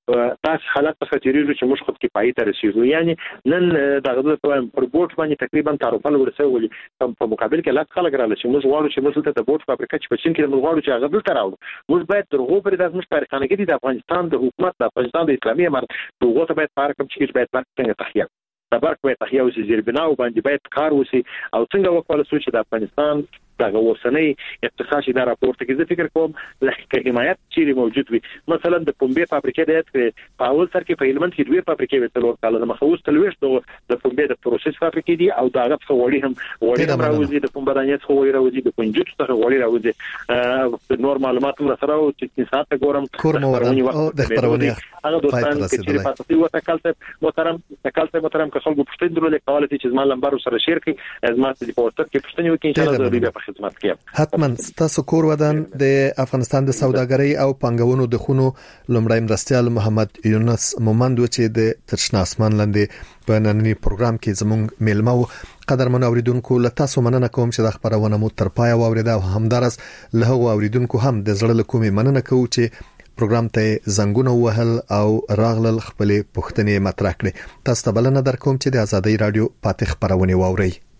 تاسو حالت څخه تیریږي چې موږ خود کې پای ته رسیدو یعنی نن دغه پر بوت باندې تقریبا تعرفه ورسولي په مقابل کې لاس خلک رااله چې موږ غواړو چې موږ ته د بوت فابریکه چې په چین کې موږ غواړو چې هغه دلته راوړو موږ باید درغو پر داس موږ تاریخانه کې د افغانستان د حکومت د افغانستان د اسلامي امارت دغه ته باید پارکم چې باید څنګه تحقیق تبارک باید تحقیق وسي زیربناو باندې باید کار وسي او څنګه وکول شي چې د افغانستان دغه وسنۍ اقتصادي دا راپورته کې زه فکر کوم لکه حمایت چې موجود وي مثلا د پنبې فابریکې د پاول سر کې په هلمند کې دوه فابریکې وتلور کاله د مخوس تلويش د پنبې د پروسس فابریکې دي او داغه څخه وړي هم راوځي د پنبې دانې څخه وړي راوځي د پنجوت څخه وړي راوځي نور معلومات سره او چې ساعت ګورم او د خبرونه هغه دوستان چې پاتې وته کالته محترم که خلکو پښتون درول کولای چې زما لمبر سره شیر کړي زما د پورتر کې پښتون وکړي ان شاء الله خدمت کوي حتما تاسو کور ودان د افغانستان د سوداګرۍ او پنګونو د خونو لمړی مرستيال محمد یونس مومند چې د ترشنا اسمان لاندې په نننی پروګرام کې زموږ میلمه قدرمن اوریدونکو له تاسو مننه کوم چې د خبرونه مو تر پای واوریده او همدارس له هغو اوریدونکو هم د زړه له کومې مننه کوم چې پروګرام ته زنګونه وهل او راغلل خپل پوښتنې مطرح کړې تاسو ته بلنه درکوم چې د ازادۍ رادیو پاتې خبرونه واورئ